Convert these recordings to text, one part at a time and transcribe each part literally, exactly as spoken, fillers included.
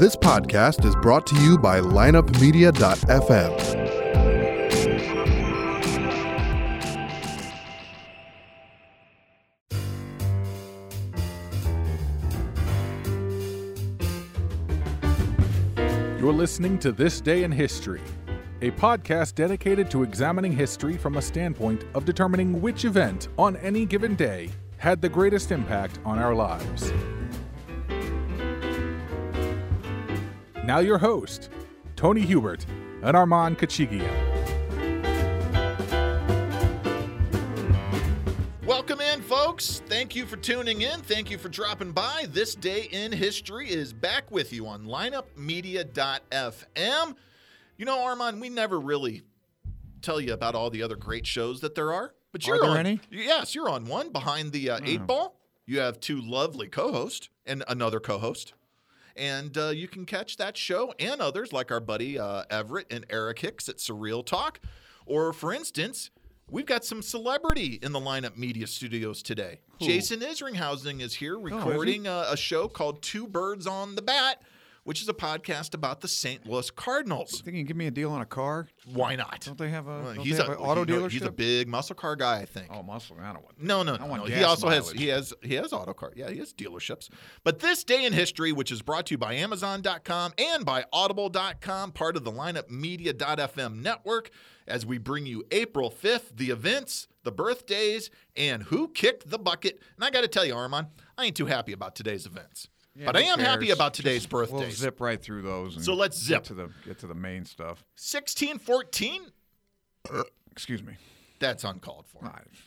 This podcast is brought to you by lineup media dot f m. You're listening to This Day in History, a podcast dedicated to examining history from a standpoint of determining which event on any given day had the greatest impact on our lives. Now your host, Tony Hubert and Armand Kachigian. Welcome in, folks. Thank you for tuning in. Thank you for dropping by. This Day in History is back with you on lineup media dot f m. You know, Armand, we never really tell you about all the other great shows that there are. But you're Are there on, any? Yes, you're on one behind the uh, Oh. eight ball. You have two lovely co-hosts and another co-host. And uh, you can catch that show and others like our buddy uh, Everett and Eric Hicks at Surreal Talk. Or, for instance, we've got some celebrity in the Lineup Media Studios today. Who? Jason Isringhausen is here is he? recording a, a show called Two Birds on the Bat, which is a podcast about the Saint Louis Cardinals. Think you can give me a deal on a car? Why not? Don't they have a, Well, don't he's they have a an auto he- dealership? He's a big muscle car guy, I think. Oh, muscle. I don't want. No, no, I no. want no. He gas also has mileage. he has he has auto car. Yeah, he has dealerships. But This Day in History, which is brought to you by amazon dot com and by audible dot com, part of the lineup media dot f m network, as we bring you April fifth, the events, the birthdays, and who kicked the bucket. And I got to tell you, Armand, I ain't too happy about today's events. Yeah, but I who am happy cares? about today's Just- birthdays. We'll zip right through those. And So let's zip. get to the get to the main stuff. sixteen fourteen, Excuse me. that's uncalled for.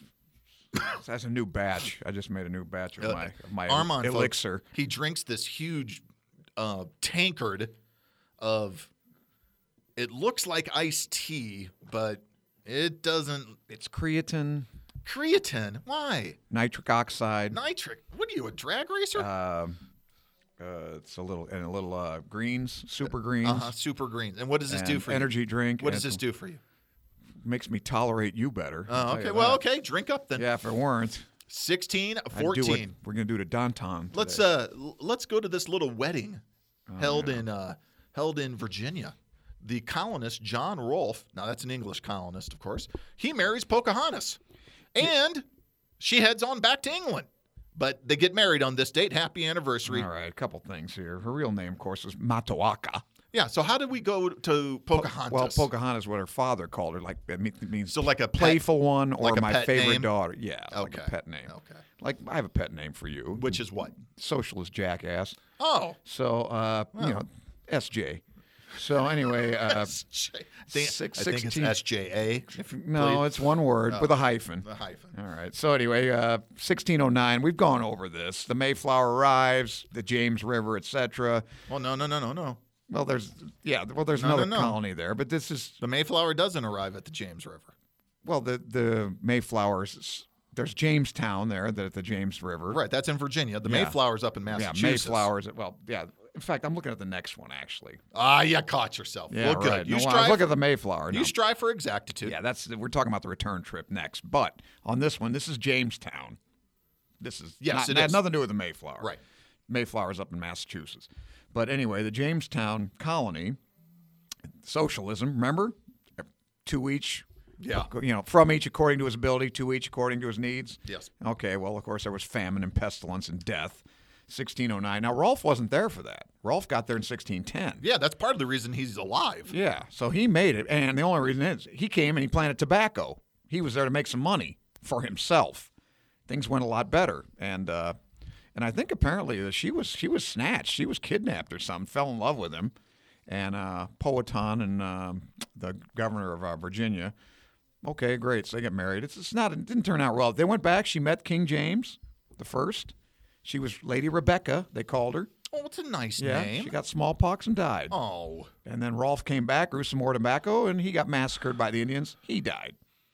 Ah, That's a new batch. I just made a new batch of Uh, my of my Armand, folks, elixir. he drinks this huge uh, tankard of, it looks like iced tea, but it doesn't. It's creatine, Creatine. Why? nitric oxide. Nitric. What are you, a drag racer? Um, uh, it's a little and a little uh, greens, super greens. Uh-huh, super green. And what does this do and for energy you? drink. What and does this it's- do for you? Makes me tolerate you better. I'll Oh, tell okay. you Well, that. okay. Drink up then. Yeah, if it weren't, sixteen I'd do fourteen. it. We're gonna do it at Downtown. Let's today. uh l- let's go to this little wedding Oh, held in uh held in Virginia. The colonist John Rolfe, now that's an English colonist, of course, he marries Pocahontas. And she heads on back to England. But they get married on this date. Happy anniversary. All right, a couple things here. Her real name, of course, was Matoaka. Yeah, so how did we go to Pocahontas? Well, Pocahontas is what her father called her. Like it me- it means So like a pet- playful one, or like a my pet favorite name? daughter. Yeah, like Okay. a pet name. Okay. Like I have a pet name for you, Which is what? socialist jackass. Oh. So uh, you know, S J. So anyway, uh, S J. I think, six- I think it's sixteen S J A. if you no, please. it's one word with a hyphen. The hyphen. All right. So anyway, uh, sixteen oh nine. We've gone over this. The Mayflower arrives, the James River, et cetera. Well, no, no, no, no, no. Well, there's yeah. Well, there's No, no, another no. colony there, but this is The Mayflower doesn't arrive at the James River. well, the the Mayflowers. There's Jamestown there, the, the James River. Right, that's in Virginia. The Yeah. Mayflower's up in Yeah, Massachusetts. Mayflowers. Well, yeah. In fact, I'm looking at the next one actually. Ah, you caught yourself. Yeah, well, good. right. You No, I was strive. looking at the Mayflower. you No. strive for exactitude. Yeah, that's we're talking about the return trip next. But on this one, this is Jamestown. This is Yes, not, it had is. nothing to do with the Mayflower. Right. Mayflower's up in Massachusetts. But anyway, the Jamestown colony, socialism. Remember, two each. Yeah. You know, from each according to his ability, to each according to his needs. Yes. Okay. Well, of course, there was famine and pestilence and death. sixteen oh nine. Now, Rolfe wasn't there for that. Rolfe got there in sixteen ten. Yeah, that's part of the reason he's alive. Yeah, so he made it, and the only reason is he came and he planted tobacco. He was there to make some money for himself. Things went a lot better, and uh, and I think apparently that she was she was snatched, she was kidnapped or something, fell in love with him, and uh, Powhatan and um, the governor of uh, Virginia. Okay, great. So they get married. It's, it's not. It didn't turn out well. They went back. She met King James the First. She was Lady Rebecca. They called her. Oh, it's a nice Yeah, name. she got smallpox and died. oh. And then Rolfe came back, grew some more tobacco, and he got massacred by the Indians. He died.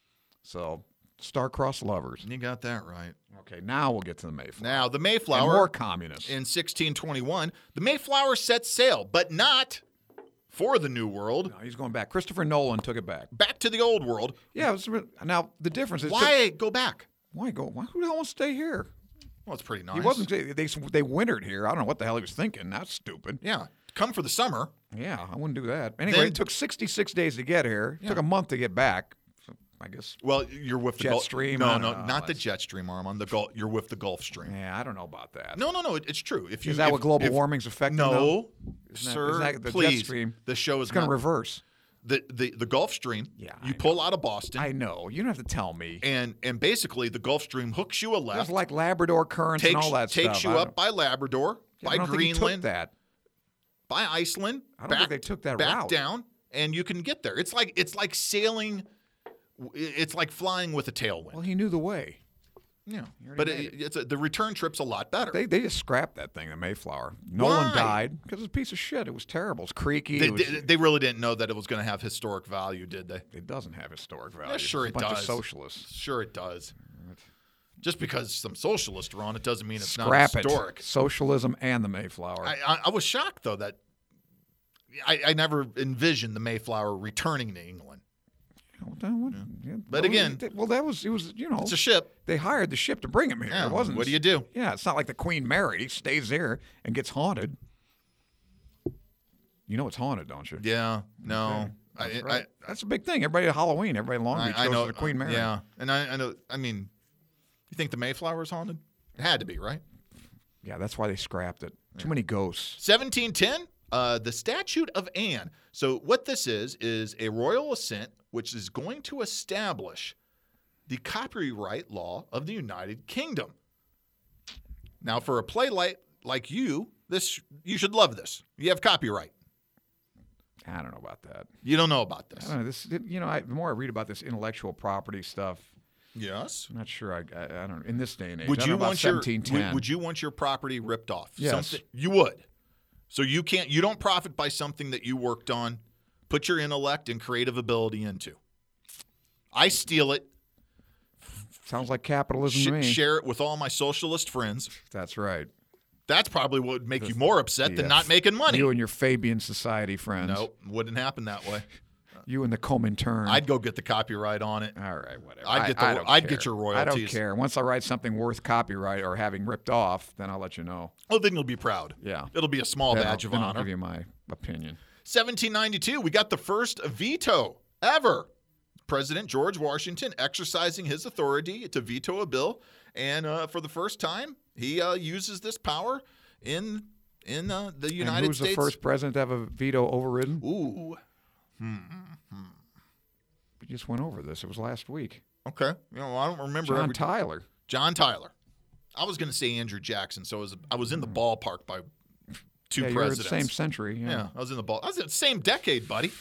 So, star-crossed lovers. You got that right. Okay, now we'll get to the Mayflower. Now, the And Mayflower more communists. in sixteen twenty-one, the Mayflower set sail, but not for the New World. No, he's going back. Christopher Nolan took it back. Back to the Old World. Yeah, it was, re- now the difference is Why go back? why go? Why who the hell wants to stay here? Well, it's pretty nice. He wasn't. They they wintered here. I don't know what the hell he was thinking. That's stupid. Yeah. Come for the summer. Yeah, I wouldn't do that. Anyway, Then- it took sixty-six days to get here. It Yeah. took a month to get back. So I guess. Well, you're with the Gulf Jetstream, I No, don't no, know. not the It's- Jetstream, Armand. The Gulf. You're with the Gulf Stream. Yeah, I don't know about that. No, no, no. It, it's true. If you Is that if, what global if, warming's affecting? though? No, Isn't that- sir. isn't that the please. Jetstream? The show is It's going not to reverse. the, the the Gulf Stream. Yeah, You I pull out of Boston, I know. You don't have to tell me. and and basically the Gulf Stream hooks you a It's left, like Labrador currents takes and all that takes stuff. you I up don't- by Labrador, Yeah, by I don't think he took Greenland, that. by Iceland. I don't back, think they took that back route. down, and you can get there. It's like it's like sailing. It's like flying with a tailwind. Well, he knew the way. yeah, already but made it, it's a, the return trip's a lot better. They they just scrapped that thing, the Mayflower. Nolan Why? died because it was a piece of shit. It was terrible. It was creaky. They, it, was, they, they really didn't know that it was going to have historic value, did they? it doesn't have historic value. Yeah, sure It's it a bunch does. of socialists. Sure, it does. Just because some socialists are on it doesn't mean it's Scrap not historic. it. Socialism and the Mayflower. I, I, I was shocked though that I, I never envisioned the Mayflower returning to England. Well, then what- yeah, But well, again- it- well, that was it was you know It's a ship. they hired the ship to bring him here. Yeah, It wasn't. what do you do? Yeah, it's not like the Queen Mary stays there and gets haunted. You know it's haunted, don't you? Yeah, no, That's, I, right. That's a big thing. Everybody at Halloween, everybody in Long I, Beach I, I goes know to the Queen Mary. Yeah, and I, I know. I mean, you think the Mayflower is haunted? It had to be, right? Yeah, that's why they scrapped it. Too many ghosts. seventeen ten, uh, the Statute of Anne. So what this is is a royal assent which is going to establish the copyright law of the United Kingdom. Now, for a playwright like you, this you should love this. You have copyright. I don't know about that. You don't know about I this. don't know. This, you know, I, the more I read about this intellectual property stuff, Yes. I'm not sure. I, I, I don't. In this day and age, Would I don't you know about want your seventeen ten. would, would you want your property ripped off? Yes. Something, you would. So you can't. You don't profit by something that you worked on, put your intellect and creative ability into. I steal it, Sounds like capitalism sh- to me. share it with all my socialist friends. That's right. That's probably what would make you more upset than Yeah. not making money. You and your Fabian Society friends. Nope, wouldn't happen that way. You and the Comintern. I'd go get the copyright on it. All right, whatever. I'd I- get the- I don't I'd care. get your I don't royalties. care. Once I write something worth copyright or having ripped off, then I'll let you know. Oh, then you'll be proud. Yeah. It'll be a small Then badge I'll, of then I'll honor. give you my opinion. seventeen ninety-two, we got the first veto ever. President George Washington exercising his authority to veto a bill, and uh, for the first time, he uh, uses this power in in uh, the United and who's States. the first president to have a veto overridden? Ooh, We just went over this. It was last week. okay. You know, I don't remember. John every- Tyler. John Tyler. I was going to say Andrew Jackson, so I was, I was in the ballpark by two yeah, you're presidents. the same century. Yeah. Yeah, I was in the ball. I was in the same decade, buddy.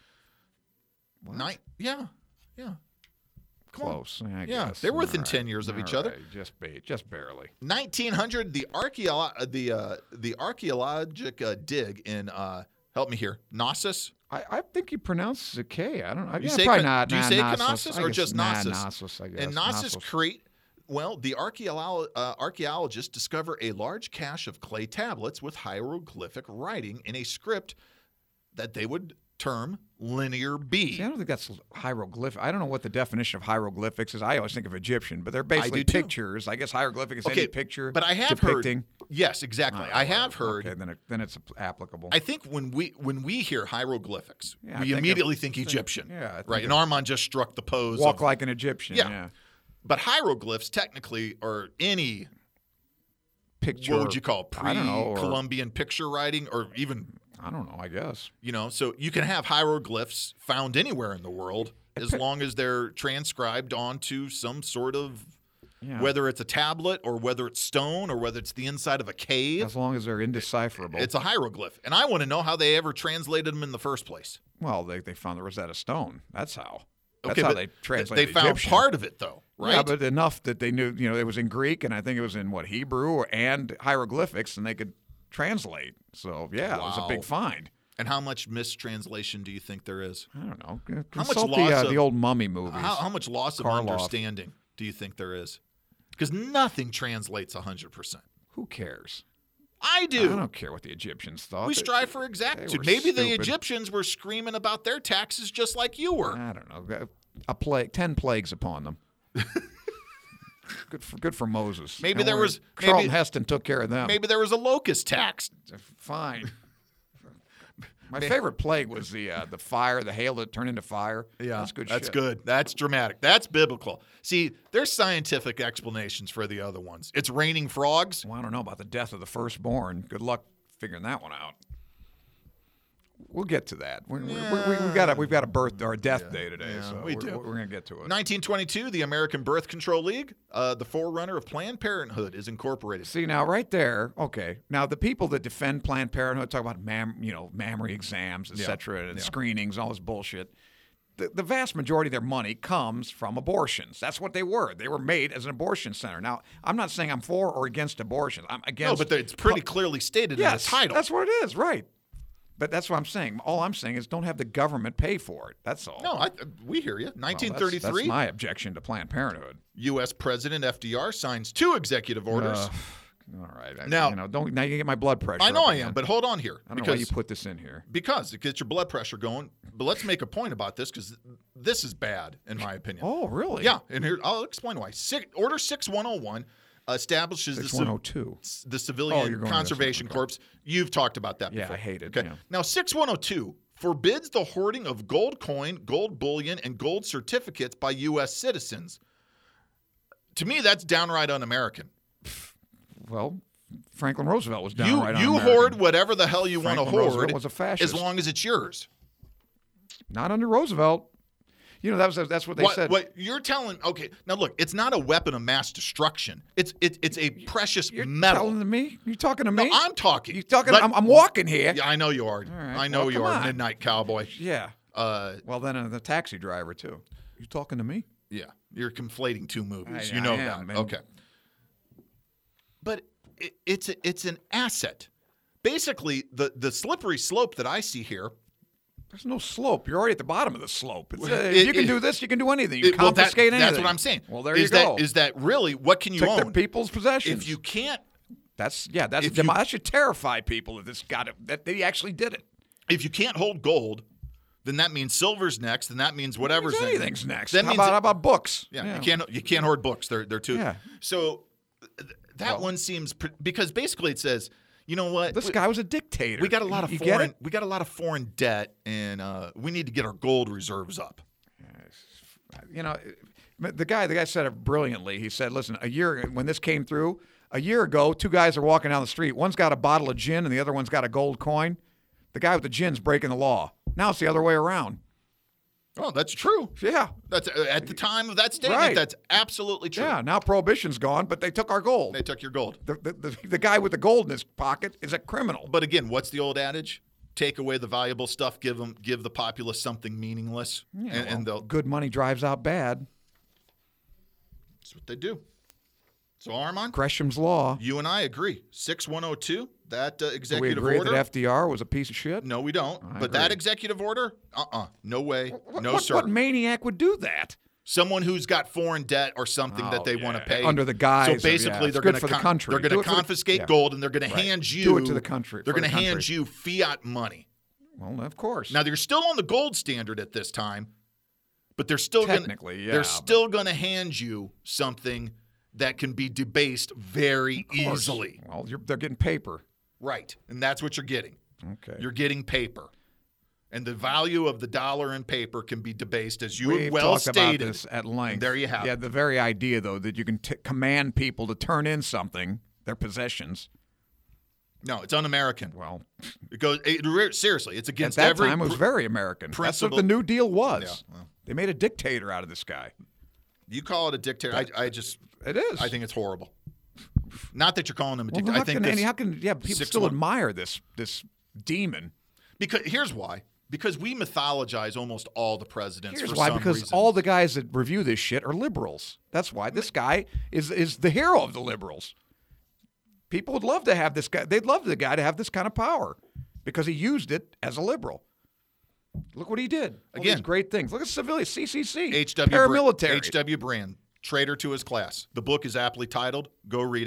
Nine. Yeah, yeah. Come on. Close. I Yeah, guess. they're within All ten years of All each other. right. Just ba- just barely. nineteen hundred, the archaeo- the uh, the archaeologic uh, dig in uh, help me here, Knossos. I, I think you pronounce the K. I don't know. You yeah, say probably Con- not. do you nah, say Knossos. Knossos I or guess- just nah, Knossos? Knossos, I guess. In Knossos, Knossos. Crete, well, the archaeolo- uh, archaeologists discover a large cache of clay tablets with hieroglyphic writing in a script that they would term Linear B. See, I don't think that's hieroglyphic. I don't know what the definition of hieroglyphics is. I always think of Egyptian, but they're basically do too. pictures. I guess hieroglyphic is Okay, any picture but I have depicting. heard. Yes, exactly. Oh, I have whatever. heard. Okay, then, it, then it's applicable. I think when we when we hear hieroglyphics, Yeah, I we think of- immediately think think- Egyptian. yeah, I think right. And of- Armand just struck the pose. Walk of, like an Egyptian. Yeah. Yeah. But hieroglyphs technically are any Picture. what would you call it, I don't know, or- pre-Columbian picture writing, or even I don't know. I guess. you know. So you can have hieroglyphs found anywhere in the world as long as they're transcribed onto some sort of. Yeah. Whether it's a tablet or whether it's stone or whether it's the inside of a cave, As long as they're indecipherable. it's a hieroglyph. And I want to know how they ever translated them in the first place. well, they, they found the Rosetta Stone. That's how. That's Okay, how but they They translated found Egyptian. part of it, though, right? Yeah, but enough that they knew, you know, it was in Greek, and I think it was in, what, Hebrew or, and hieroglyphics, and they could translate. So, yeah, it was a Wow. big find. And how much mistranslation do you think there is? I don't know. How much Consult loss the, uh, of- the old mummy movies. How, how much loss of Karloff. understanding do you think there is? Because nothing translates one hundred percent. Who cares? I I do. don't care what the Egyptians thought. We They- strive for they exactitude. were Maybe the stupid. Egyptians were screaming about their taxes just like you were. I don't know. A plague, ten plagues upon them. Good for good for Moses. Maybe And there we're- was- Charlton maybe- Heston took care of them. Maybe there was a locust tax. Fine. My favorite plague was the uh, the fire, the hail that turned into fire. That's good. That's shit. good. That's dramatic. That's biblical. See, there's scientific explanations for the other ones. It's raining frogs. Well, I don't know about the death of the firstborn. Good luck figuring that one out. We'll get to that. We, we, we, we've got a we've got a birth or a death day today, yeah, so we we're, do. we're going to get to it. nineteen twenty-two, the American Birth Control League, uh, the forerunner of Planned Parenthood, is incorporated. See now, right there. Okay, now the people that defend Planned Parenthood talk about mam, you know, mammary exams, et Yeah, cetera, and yeah. screenings, all this bullshit. The, the vast majority of their money comes from abortions. That's what they were. They were made as an abortion center. Now, I'm not saying I'm for or against abortion. I'm No, against. but it's pretty clearly stated yes, in the title. that's what it is, right? But that's what I'm saying. All I'm saying is don't have the government pay for it. That's all. no, I, we hear you. Well, that's- nineteen thirty-three, That's, my objection to Planned Parenthood. U S President F D R signs two executive orders. Uh, all right. I, Now- you know, don't now you get my blood pressure. I know up I again. am, but hold on here. I don't know because why you put this in here. Because it gets your blood pressure going. But let's make a point about this because this is bad, in my opinion. Oh, really? Yeah, and here I'll explain why. Six, Order six one oh one establishes the, six civ- one oh two. the Oh, Civilian you're going to this Conservation one, okay. Corps. You've talked about that Yeah, before. I hate it, Okay. yeah. Now, six one oh two forbids the hoarding of gold coin, gold bullion, and gold certificates by U S citizens. To me, that's downright un-American. Well, Franklin Roosevelt was You, downright you un-American. hoard whatever the hell you want to Franklin Roosevelt hoard was a fascist. as long as it's yours. Not under Roosevelt. You know, that was that's what they What, said. what you're telling? Okay, now look, it's not a weapon of mass destruction. It's it, it's a precious You're metal. telling me? You talking to No, me? I'm talking. You talking? Let- I'm, I'm walking here. Yeah, I know you are. right, I know well, you come are, on. Midnight Cowboy. Yeah. Uh, Well, then uh, the taxi driver too. You talking to me? yeah, you're conflating two movies. I- you know I am, that. and- Okay. But it, it's a, it's an asset. Basically, the the slippery slope that I see here. There's no slope. You're already at the bottom of the slope. It's, uh, It- if you can it- do this, you can do anything. You it- well, that- confiscate anything. That's what I'm saying. Well, there is you that, go. Is that really what can you Take own? their people's possessions. If you can't, That's yeah. That's If you- that should terrify people if this got it. That they actually did it. if you can't hold gold, then that means silver's next, and that means whatever's Means in- anything's next. That how means about it- how about books? Yeah, you can't you can't hoard books. They're they're too. Yeah. So th- that Well- one seems pr- because basically it says, you know what? This we, guy was a dictator. we got a lot You- of you get foreign it? we got a lot of foreign debt, and uh, we need to get our gold reserves up. You know, the guy the guy said it brilliantly. He said, "Listen, a year when this came through, a year ago, two guys are walking down the street. One's got a bottle of gin, and the other one's got a gold coin. The guy with the gin's breaking the law. Now it's the other way around. Oh, that's true. Yeah, That's uh, at the time of that statement. Right. That's absolutely true. yeah. Now prohibition's gone, but they took our gold. They took your gold. The, the, the, the guy with the gold in his pocket is a criminal. But again, what's the old adage? Take away the valuable stuff. Give them give the populace something meaningless, Yeah, and, well, and they'll. good money drives out bad. That's what they do. So Armand, Gresham's law. you and I agree. six one oh two, that uh, Do we executive agree order. that F D R was a piece of shit? No, we don't. I but that agree. executive order, uh-uh, no way, What, no what, sir. what maniac would do that? Someone who's got foreign debt or something that Oh, they want to yeah. pay Under the guise So of- basically, yeah, it's they're good going for the country. They're Do going it to for the- confiscate yeah. gold, and they're going Right. to hand you. Do it to the country, They're for going the to hand country. you fiat money. Well, of course. Now they're still on the gold standard at this time, but they're still gonna, Technically, yeah, They're but- still going to hand you something that can be debased very Of course. easily. Well, you're, they're getting paper. Right, and that's what you're getting. Okay. You're getting paper. And the value of the dollar in paper can be debased, as you We've have well talked stated. about this at length. And there you have Yeah, it. the very idea, though, that you can t- command people to turn in something, their possessions. No, it's un-American. Well, It goes it, re- seriously. It's at against that every. time, it was pr- very American. principle- That's what the New Deal was. Yeah, well. They made a dictator out of this guy. You call it a dictator. I, I just. It is. I think it's horrible. Not that you're calling him a Well, dictator. how I think can, this, Andy, how can yeah people six still one- admire this this demon? because here's why. Because we mythologize almost all the presidents. Here's for why, some because reason. all the guys that review this shit are liberals. That's why this guy is is the hero of the liberals. People would love to have this guy. They'd love the guy to have this kind of power because he used it as a liberal. Look what he did. All Again. these great things. Look at civilian C C C, H W paramilitary. H W Brand, traitor to his class. The book is aptly titled. Go read it.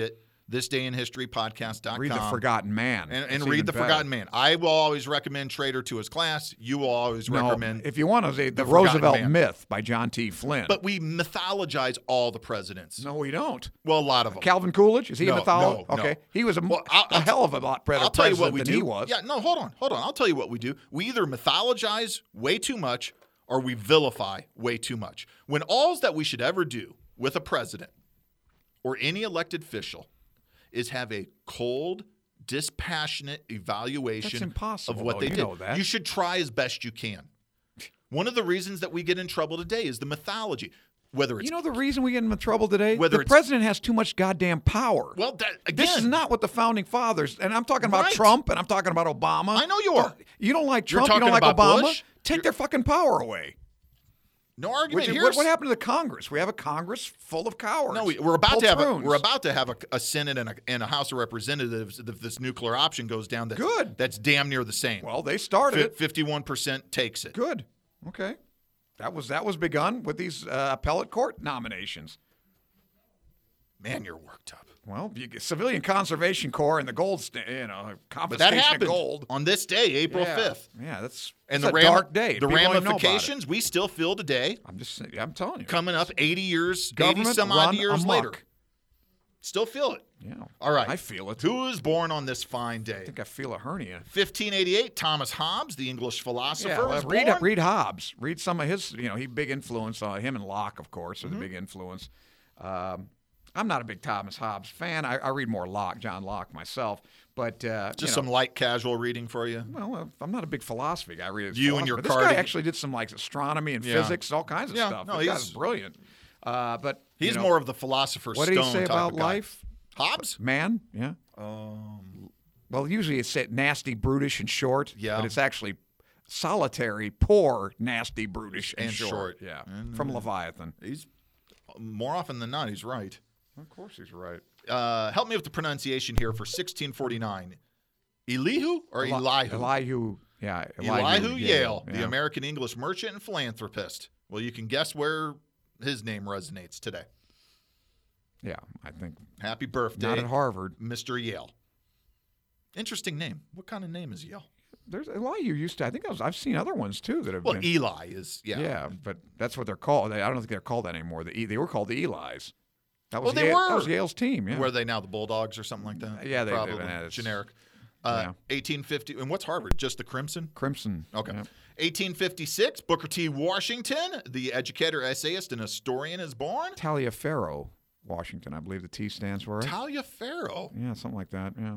this day in history podcast dot com. Read The Forgotten Man. And, and It's read even The better. Forgotten Man. I will always recommend Trader to his class. You will always No, recommend. if you want to say The, The Forgotten Roosevelt Man. Myth by John T. Flynn. But we mythologize all the presidents. no, we don't. Well, a lot of them. Calvin Coolidge, is he No, a mythology? no, no. Okay, he was a, Well, I'll- a I'll- hell of a lot better I'll tell you what president we than do. he was. Yeah, no, hold on, hold on. I'll tell you what we do. We either mythologize way too much or we vilify way too much. When all's that we should ever do with a president or any elected official is have a cold, dispassionate evaluation That's impossible, of what though. they You did. know that. You should try as best you can. One of the reasons that we get in trouble today is the mythology. Whether it's You know the reason we get in trouble today? Whether the it's- president has too much goddamn power. well, that, again, This is not what the founding fathers, and I'm talking about Right. Trump, and I'm talking about Obama. I know you are. Don't- You don't like You're Trump, you don't talking like about Obama? Bush? Take You're- their fucking power away. no argument. Which, Here's, what, what happened to the Congress? We have a Congress full of cowards. No, we, we're about to have a, poltroons. we're about to have a, a Senate and a, and a House of Representatives if this nuclear option goes down. That's, Good. That's damn near the same. Well, they started it. fifty-one percent takes it. Good. Okay. That was that was begun with these uh, appellate court nominations. Man, you're worked up. Well, you get Civilian Conservation Corps and the gold, sta- you know, But confiscation that of happened gold. on this day, April Yeah. fifth. Yeah, that's And that's the a ram- dark day. the People don't even know about it. ramifications we still feel today, I'm just I'm telling you. coming up eighty years, eighty Government some run odd years amok. later. Still feel it. Yeah. All right. I feel it. Who was born on this fine I day? think I feel a hernia. fifteen eighty-eight, Thomas Hobbes, the English philosopher, Yeah, well, was read born. read Hobbes. Read some of his. You know, he big influence on him and Locke, of course, Mm-hmm. are the big influence. Um, I'm not a big Thomas Hobbes fan. I, I read more Locke, John Locke myself. But uh, Just you know, some light casual reading for you. Well, uh, I'm not a big philosophy guy. I read his You and your philosophy. But This cardi- guy actually did some like astronomy and Yeah. physics, all kinds of Yeah, stuff. no, this guy's he's- brilliant. Uh, but you He's know, more of the philosopher's what stone did he say type about of guy. life? Hobbes? Man, yeah. Um, Well, usually it's said nasty, brutish, and short. Yeah. But it's actually solitary, poor, nasty, brutish, and, And short. Yeah. And, From uh, Leviathan. he's more often than not, he's right. Of course he's right. Uh, help me with the pronunciation here for sixteen forty-nine. Elihu or Elihu? Elihu. Yeah. Elihu Yale, yeah. the American English merchant and philanthropist. Well, you can guess where his name resonates today. Yeah, I think. Happy birthday, Not at Harvard. Mister Yale. Interesting name. What kind of name is Yale? There's Elihu used to. I think I was, I've seen other ones too that have Well, been. Eli is, yeah. Yeah, but that's what they're called. They, I don't think they're called that anymore. The, E- they were called the Elis. That was Well, they Yale, were. That was Yale's team. Yeah. Were they now the Bulldogs or something like that? Yeah, they- they- probably yeah, it's- generic. Uh, yeah. eighteen fifty. And what's Harvard? Just the Crimson? Crimson. Okay. Yeah. eighteen fifty-six, Booker T. Washington, the educator, essayist, and historian, is born. Taliaferro, Washington. I believe the T stands for. Right? Taliaferro. Yeah, something like that. Yeah.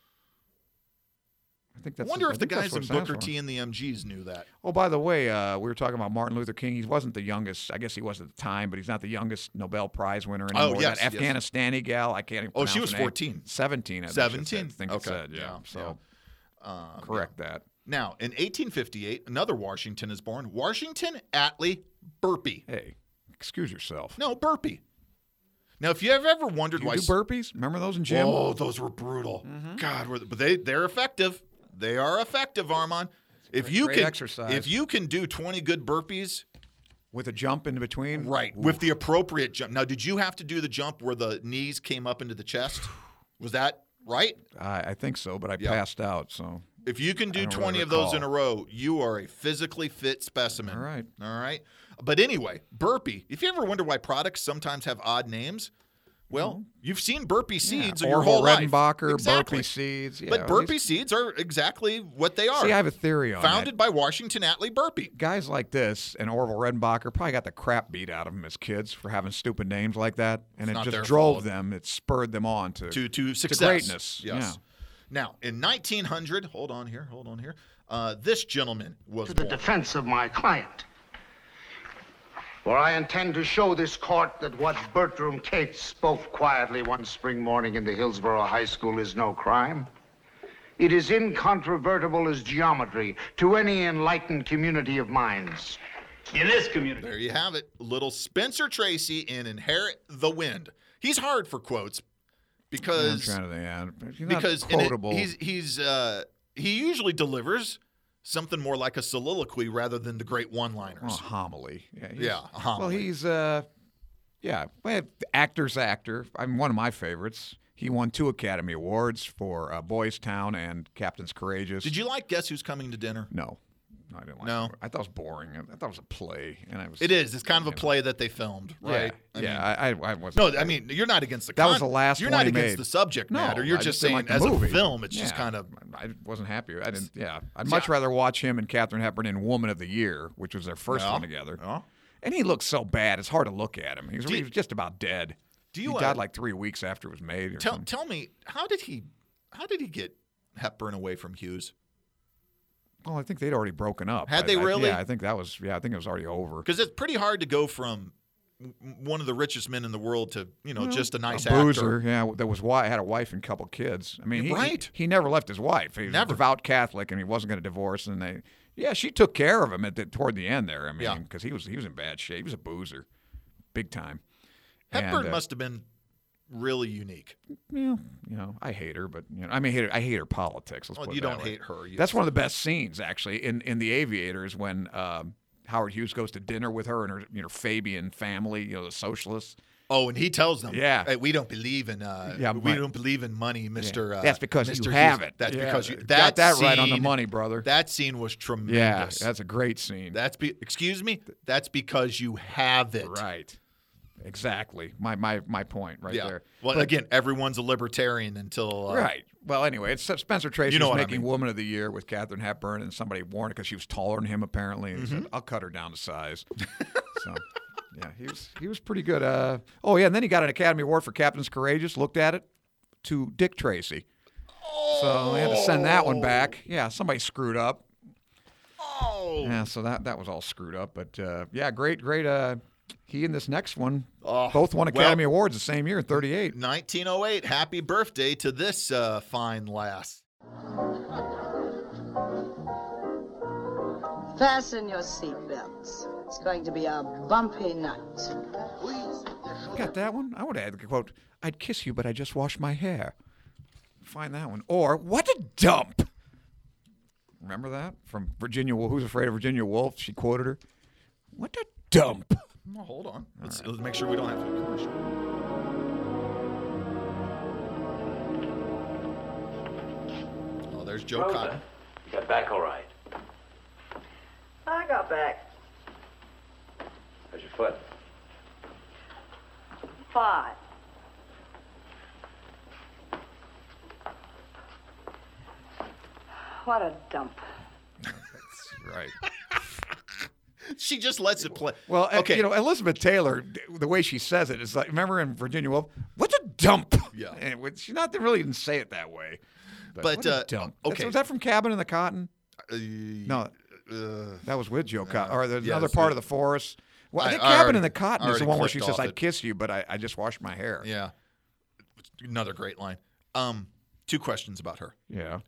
I think I that's. wonder I if the think that's guys what in it stands Booker for. T and the M Gs knew that. Oh, by the way, uh, we were talking about Martin Luther King. He wasn't the youngest. I guess he was at the time, but he's not the youngest Nobel Prize winner Oh, anymore. yes, that yes. Afghanistani gal, I can't even Oh, pronounce she was her name. fourteen. seventeen. I think it seventeen? said- I think Okay, it said, yeah. yeah, So Uh, correct that. Now, in eighteen fifty-eight, another Washington is born. Washington Atlee Burpee. Hey, excuse yourself. No, Burpee. Now, if you have ever wondered Do you why... do burpees? Remember those in gym? Oh, those were brutal. God, were they, but they they're effective. They are effective, Armand. If you great can, exercise. if you can do twenty good burpees, With a jump in between? right, with the appropriate jump. Now, did you have to do the jump where the knees came up into the chest? Was that right? I, I think so, but I Yeah. passed out, so. If you can I do don't twenty really of those recall. in a row, you are a physically fit specimen. All right. All right. But anyway, burpee. If you ever wonder why products sometimes have odd names, well, you've seen burpee seeds Yeah. your Orville whole life. Redenbacher, Exactly. burpee seeds. Yeah, But at burpee least- seeds are exactly what they are. See, I have a theory on Founded that. by Washington Atlee Burpee. Guys like this and Orville Redenbacher probably got the crap beat out of them as kids for having stupid names like that, and It's it not just their drove fault. them. It spurred them on to To, to success. greatness. Yes. Now, in nineteen hundred, hold on here, hold on here. Uh, this gentleman was To the born. defense of my client. For I intend to show this court that what Bertram Cates spoke quietly one spring morning in the Hillsborough High School is no crime. It is incontrovertible as geometry to any enlightened community of minds. In this community. There you have it. Little Spencer Tracy in Inherit the Wind. He's hard for quotes I'm because trying to think. Yeah, he's not because in it, quotable. he's he's uh, he usually delivers something more like a soliloquy rather than the great one-liners. Well, a homily. Yeah, he's, Yeah, a homily. Well, he's uh, yeah, well, actor's actor. I'm one of my favorites. He won two Academy Awards for uh, Boys Town and Captain's Courageous. Did you like Guess Who's Coming to Dinner? No. No, I didn't like No? it. I thought it was boring. I thought it was a play. and I was. It is. It's kind of you a know. play that they filmed, right? Yeah, I yeah. mean- I, I, I wasn't. no, I mean, you're not against the That con- was the last You're one not he against made. the subject No, matter. You're I just didn't saying like the as movie. a film, it's just Yeah. kind of. I wasn't happy. I didn't. Yeah, I'd See, much I- rather watch him and Katharine Hepburn in Woman of the Year, which was their first Yeah. one together. Yeah. And he looked so bad; it's hard to look at him. He was, Do you- he was just about dead. Do you, he uh, died like three weeks after it was made. Or Tell something. tell me, how did he how did he get Hepburn away from Hughes? Well, I think they'd already broken up. Had I- they I- really? yeah, I think that was. Yeah, I think it was already over. Because it's pretty hard to go from w- one of the richest men in the world to you know just a nice a boozer, actor. yeah, that was why had a wife and a couple kids. I mean, he, Right. he, he never left his wife. He was Never. a devout Catholic, and he wasn't going to divorce. And they, yeah, she took care of him at the, toward the end there. I Yeah. mean, because he was he was in bad shape. He was a boozer, big time. Hepburn And, uh, must have been really unique. Yeah, you know, I hate her, but you know, I mean, I hate her, I hate her politics. Let's Well, put you it that don't way. hate her. You- That's one of the best scenes, actually, in, in The Aviators when um, Howard Hughes goes to dinner with her and her, you know, Fabian family, you know, the socialists. Oh, and he tells them, Yeah. hey, we don't believe in uh, Yeah, we my- don't believe in money, Mister Yeah. Uh, That's because Mister you have Hughes. it. That's Yeah, because you got that that right on the scene- money, brother. That scene was Yeah, tremendous. that's a great scene. That's be, excuse me. That's because you have it. Right. Exactly. My my my point right Yeah. there. Well, But- again, everyone's a libertarian until uh, right. Well, anyway, it's Spencer Tracy You know was what I making mean. Woman of the Year with Katharine Hepburn, and somebody warned her because she was taller than him apparently. And he Mm-hmm. said, "I'll cut her down to size." so, yeah, he was he was pretty good. Uh, oh yeah, and then he got an Academy Award for Captain's Courageous. Looked at it to Dick Tracy. So they had to send that one back. Yeah, somebody screwed up. Oh, Yeah, so that that was all screwed up. But uh, yeah, great, great. Uh, he and this next one Oh, both won well- Academy Awards the same year, thirty-eight. nineteen oh eight. Happy birthday to this uh, fine lass. Fasten your seatbelts. It's going to be a bumpy night. Got that one? I would add the quote, "I'd kiss you, but I just washed my hair." Find that one. Or, "What a dump." Remember that? From Virginia Woolf. Who's Afraid of Virginia Woolf? She quoted her. "What a dump." Oh, hold on. Let's, let's make sure we don't have a commercial. Oh, there's Joe Rosa, Cotton. you got back all right. I got back. How's your foot? Fine. What a dump. Right. She just lets it play. Well, uh, okay. you know, Elizabeth Taylor, the way she says it is like, remember in Virginia Woolf, "What a dump." Yeah. And it- she's not really didn't say it that way. But, But, what a uh, dump. okay. That's- was that from Cabin in the Cotton? Uh, No, uh, that was with Joe Cotton. Or there's yes, another part it- of the forest. Well, I I- think I Cabin already- in the Cotton I is the already one where she clicked says, off "I'd it. kiss you, but I, I just washed my hair." yeah. Another great line. Um, two questions about her. Yeah.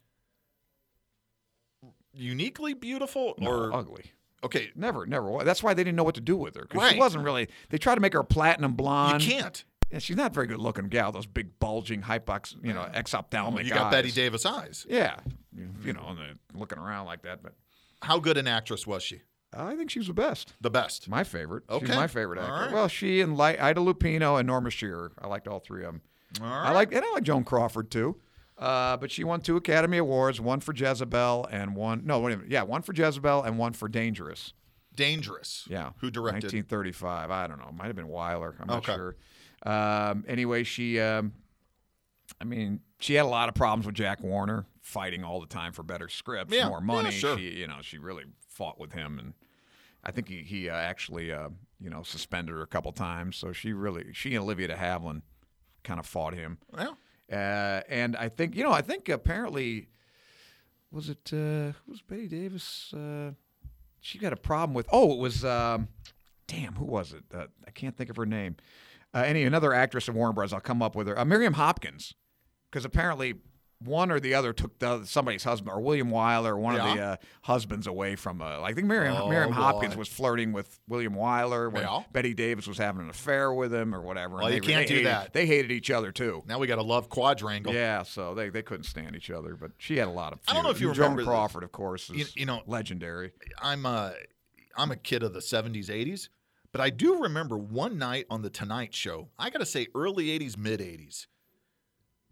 Uniquely beautiful No, or ugly. okay? Never, never. wa- That's why they didn't know what to do with her. Because Right. she wasn't really. They tried to make her a platinum You blonde. can't. And she's not a very good looking gal. Those big bulging hypox, you know, exophthalmic You got eyes. Betty Davis eyes. Yeah. You, you know, and they're looking around like that. But How good an actress was she? I think she was the best. The best. My favorite. She's Okay. my favorite All actor. right. Well, she and Li- Ida Lupino and Norma Shearer. I liked all three of them. All I right. like, and I like Joan Crawford too. Uh, but she won two Academy Awards, one for Jezebel and one, no, wait a minute. Yeah, one for Jezebel and one for Dangerous. Dangerous. Yeah. Who directed? nineteen thirty-five. I don't know. Might have been Weiler. I'm not Okay. sure. Um, anyway, she, um, I mean, she had a lot of problems with Jack Warner, fighting all the time for better scripts, Yeah. more Yeah, money. sure. She, you know, she really fought with him, and I think he, he uh, actually, uh, you know, suspended her a couple times. So she really, she and Olivia de Havilland kind of fought him. Well, Uh, and I think, you know, I think apparently, was it, uh, who was Betty Davis? Uh, she got a problem with, oh, it was, um, damn, who was it? Uh, I can't think of her name. Uh, any another actress of Warner Bros. I'll come up with her. Uh, Miriam Hopkins, because apparently one or the other took the, somebody's husband, or William Wyler, one of the Yeah. uh, husbands away from. Uh, I think Miriam Oh, Miriam Hopkins boy. was flirting with William Wyler when Yeah. Betty Davis was having an affair with him or whatever. Well, and you they, can't they do hated, that. They hated each other too. now we got a love quadrangle. Yeah, so they, they couldn't stand each other, but she had a lot of. I don't know feud. if you Joan remember this. Crawford, of course, is You- you know- legendary. I'm a, I'm a kid of the seventies, eighties, but I do remember one night on the Tonight Show. I got to say, early eighties, mid eighties.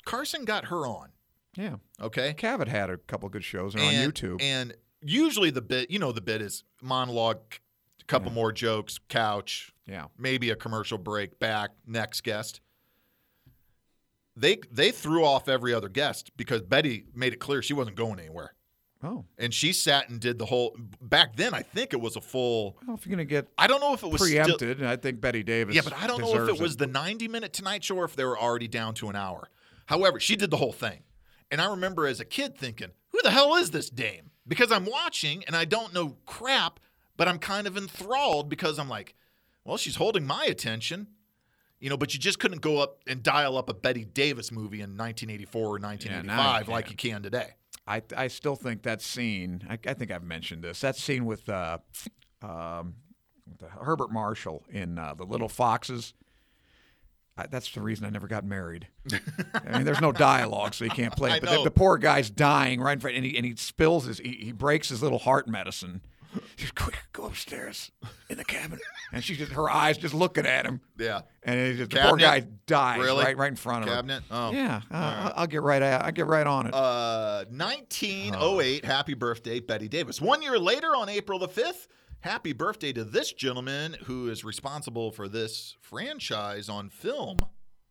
Carson got her on. Yeah. Okay. Cavett had a couple good shows. They're and, on YouTube. And usually the bit, you know, the bit is monologue, a couple Yeah. more jokes, couch, Yeah. maybe a commercial break, back, next guest. They they threw off every other guest because Betty made it clear she wasn't going anywhere. Oh. And she sat and did the whole – back then I think it was a full Well, if you're going to get – I don't know if it was still, preempted, I think Betty Davis yeah, but I don't know if deserves it was the ninety-minute Tonight Show or if they were already down to an hour. However, she did the whole thing. And I remember as a kid thinking, who the hell is this dame? Because I'm watching and I don't know crap, but I'm kind of enthralled because I'm like, well, she's holding my attention. You know, but you just couldn't go up and dial up a Betty Davis movie in nineteen eighty-four or nineteen eighty-five you like can. you can today. I I still think that scene. I, I think I've mentioned this. That scene with uh, um, with the Herbert Marshall in uh, The Little Foxes. I, that's the reason I never got married. I mean, there's no dialogue, so you can't play I it. But know. the, the poor guy's dying right in front, and he and he spills his. He, he breaks his little heart medicine. She's quick, go upstairs in the cabinet, and she just her eyes just looking at him. Yeah. And it just, the poor Cabinet? guy dies Really? right right in front of Cabinet? her. Oh. Yeah, uh, I'll, I'll get right. I'll get right on it. Uh, nineteen oh eight, happy birthday, Betty Davis. One year later, on April the fifth, happy birthday to this gentleman who is responsible for this franchise on film.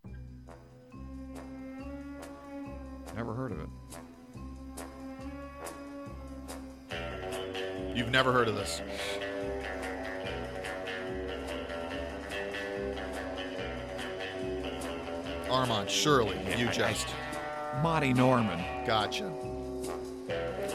Never heard of it. You've never heard of this. Armand, surely you just Monty Norman. gotcha. All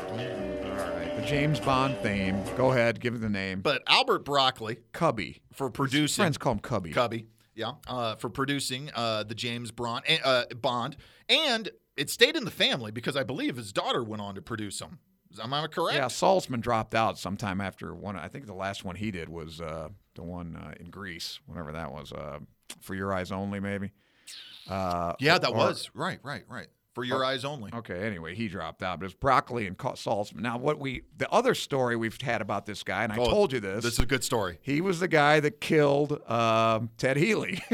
right. The James Bond theme. Go ahead, give it the name. But Albert Broccoli Cubby. for His producing friends call him Cubby. Cubby, yeah, uh, for producing uh, the James Bond, uh, Bond, and it stayed in the family because I believe his daughter went on to produce them. Am I correct? Yeah, Saltzman dropped out sometime after one. I think the last one he did was uh, the one uh, in Greece, whatever that was. Uh, For Your Eyes Only, maybe. Uh, Yeah, that or- was right, right, right. For Your or- Eyes Only. Okay, anyway, he dropped out. But it's Broccoli and Ca- Saltzman. Now, what we the other story we've had about this guy, and I Oh, told you this. This is a good story. He was the guy that killed um, Ted Healy.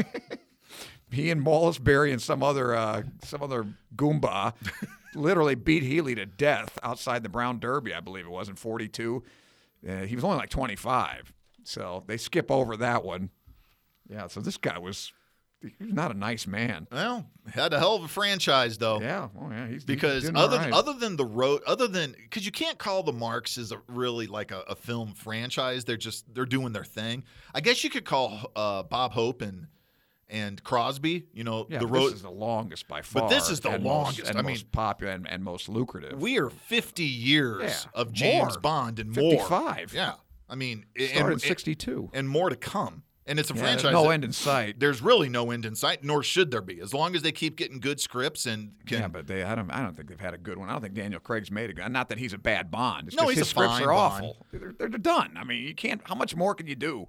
He and Wallace Berry and some other uh, some other Goomba literally beat Healy to death outside the Brown Derby, I believe it was, in forty-two. Uh, he was only like twenty-five, so they skip over that one. Yeah, so this guy was he was not a nice man. Well, had a hell of a franchise though. Yeah, oh yeah, he's Because he's doing other all right. other than the road, other than because you can't call the Marks as a really like a, a film franchise. They're just they're doing their thing. I guess you could call uh, Bob Hope and and Crosby. You know yeah, the but road. this is the longest by far. But this is the and longest. most, and I mean- most popular and, and most lucrative. We are fifty years Yeah, of James more. Bond and fifty-five. more. Yeah, I mean, Started in and, sixty-two. and more to come. And it's a Yeah, franchise. there's no that- end in sight. There's really no end in sight, nor should there be, as long as they keep getting good scripts and can. Yeah, but they I don't I don't think they've had a good one. I don't think Daniel Craig's made a good. Not that he's a bad Bond. It's No, just he's his a scripts fine are Bond. awful. They're, they're done. I mean, you can't. How much more can you do?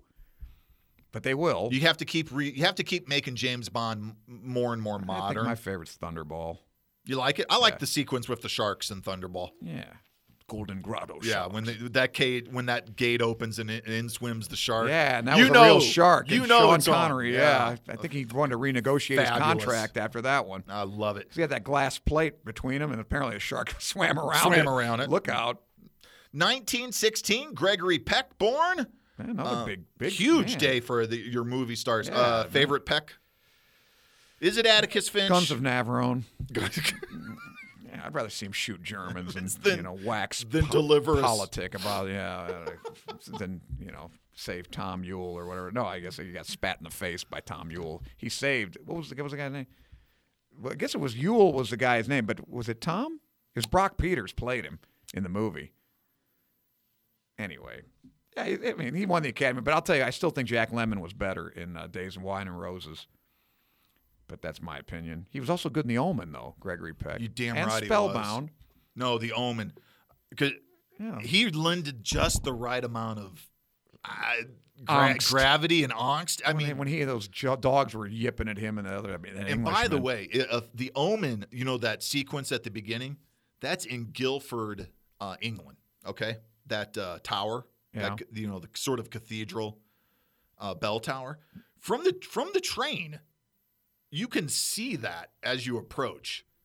But they will. You have to keep re, you have to keep making James Bond m- more and more I think modern. my favorite's Thunderball. You like it? I like Yeah. the sequence with the sharks and Thunderball. Yeah, Golden Grotto. Yeah, sharks. when they, that gate when that gate opens and in, in swims the shark. Yeah, and that you was know, a real shark. You and know Sean it's on. Connery. Yeah, I think he wanted to renegotiate his Fabulous. contract after that one. I love it. He had that glass plate between them, and apparently a shark swam around Swam it. around it. Look out! nineteen sixteen, Gregory Peck born. Man, another Uh, big, big huge man. day for the, your movie stars. Yeah, uh, man. favorite Peck? Is it Atticus Finch? Guns of Navarone. Yeah, I'd rather see him shoot Germans and Than- you know wax than po- deliver us- politic about yeah, uh, than you know save Tom Ewell or whatever. No, I guess he got spat in the face by Tom Ewell. He saved what was the what was the guy's name? Well, I guess it was Ewell was the guy's name, but was it Tom? It was Brock Peters played him in the movie. Anyway, yeah, I mean he won the Academy, but I'll tell you, I still think Jack Lemmon was better in uh, Days of Wine and Roses. But that's my opinion. He was also good in The Omen, though, Gregory Peck. You damn and right he Spellbound. No, The Omen. Because Yeah. he lended just the right amount of uh, gra- Angst. gravity and angst. I When, he, mean, when he those jo- dogs were yipping at him and the other, I mean, and by the way, it, uh, The Omen, you know that sequence at the beginning? That's in Guildford, uh, England, okay? That uh, tower, Yeah. that, you know, the sort of cathedral uh, bell tower. From the From the train, you can see that as you approach.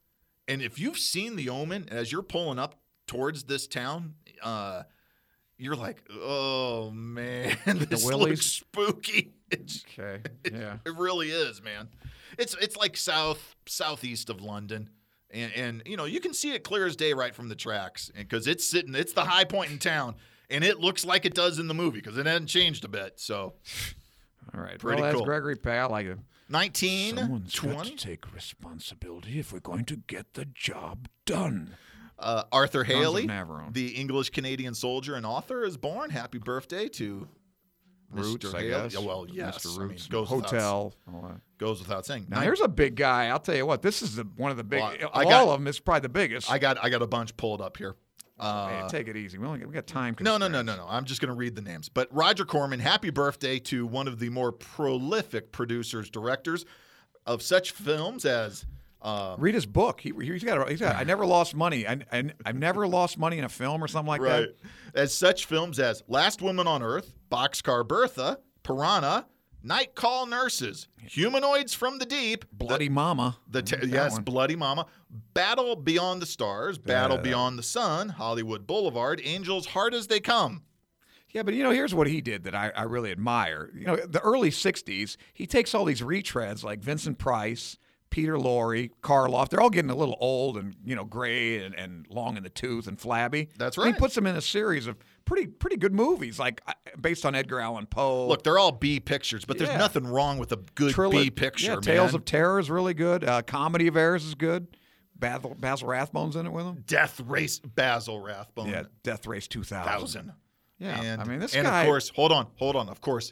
And if you've seen The Omen, as you're pulling up towards this town, uh, you're like, oh, man, this Willies? looks spooky. It's, Okay, yeah. It really is, man. It's it's like south southeast of London. And, and, you know, you can see it clear as day right from the tracks because it's sitting, it's the high point in town, and it looks like it does in the movie because it hasn't changed a bit. So, All right. Pretty well, that's cool. Gregory Pal. Like a, nineteen Someone's got twenty. to take responsibility if we're going to get the job done. Uh, Arthur Guns of Haley, Navarone. the English-Canadian soldier and author, is born. Happy birthday to Roots, Mister I Haley. guess. Yeah, well, yes. Mister I mean, Roots, goes without- hotel. all that. Goes without saying. Now, Nin- here's a big guy. I'll tell you what. This is the one of the big. Well, of I all got- of them, it's probably the biggest. I got I got a bunch pulled up here. Uh, Hey, take it easy. We only we got time. no, no, no, constraints. no, no. I'm just going to read the names. But Roger Corman, happy birthday to one of the more prolific producers, directors of such films as uh, Read his book. He, he's got. A, he's got. I never lost money. I, I I've never lost money in a film or something like right, that. as such films as Last Woman on Earth, Boxcar Bertha, Piranha, Night Call Nurses, Humanoids from the Deep, Bloody Mama. The te- That yes, one. Bloody Mama, Battle Beyond the Stars, Battle Yeah. Beyond the Sun, Hollywood Boulevard, Angels Hard as They Come. Yeah, but you know, here's what he did that I, I really admire. You know, the early sixties, he takes all these retreads like Vincent Price, Peter Lorre, Karloff. They're all getting a little old and, you know, gray and, and long in the tooth and flabby. That's And right. he puts them in a series of pretty pretty good movies, like uh, based on Edgar Allan Poe. Look, they're all B pictures, but there's Yeah. nothing wrong with a good Trilo- B picture, yeah, man. Tales of Terror is really good. Uh, Comedy of Errors is good. Basil, Basil Rathbone's in it with him. Death Race, Basil Rathbone, Yeah, Death Race two thousand. thousand. Yeah, and, I mean, this and guy. of course, hold on, hold on. Of course,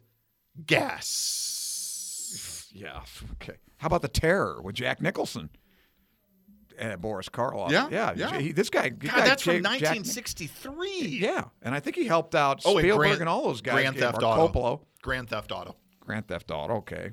Gas. Yeah. Okay. How about The Terror with Jack Nicholson? And Boris Karloff. Yeah, Yeah. yeah. He, this guy. God, guy, that's from Jack- Jack- nineteen sixty-three. Yeah, and I think he helped out Oh, and Spielberg Grand- and all those guys. Grand Yeah, Theft Mark Auto. Coppola. Grand Theft Auto. Grand Theft Auto. Okay.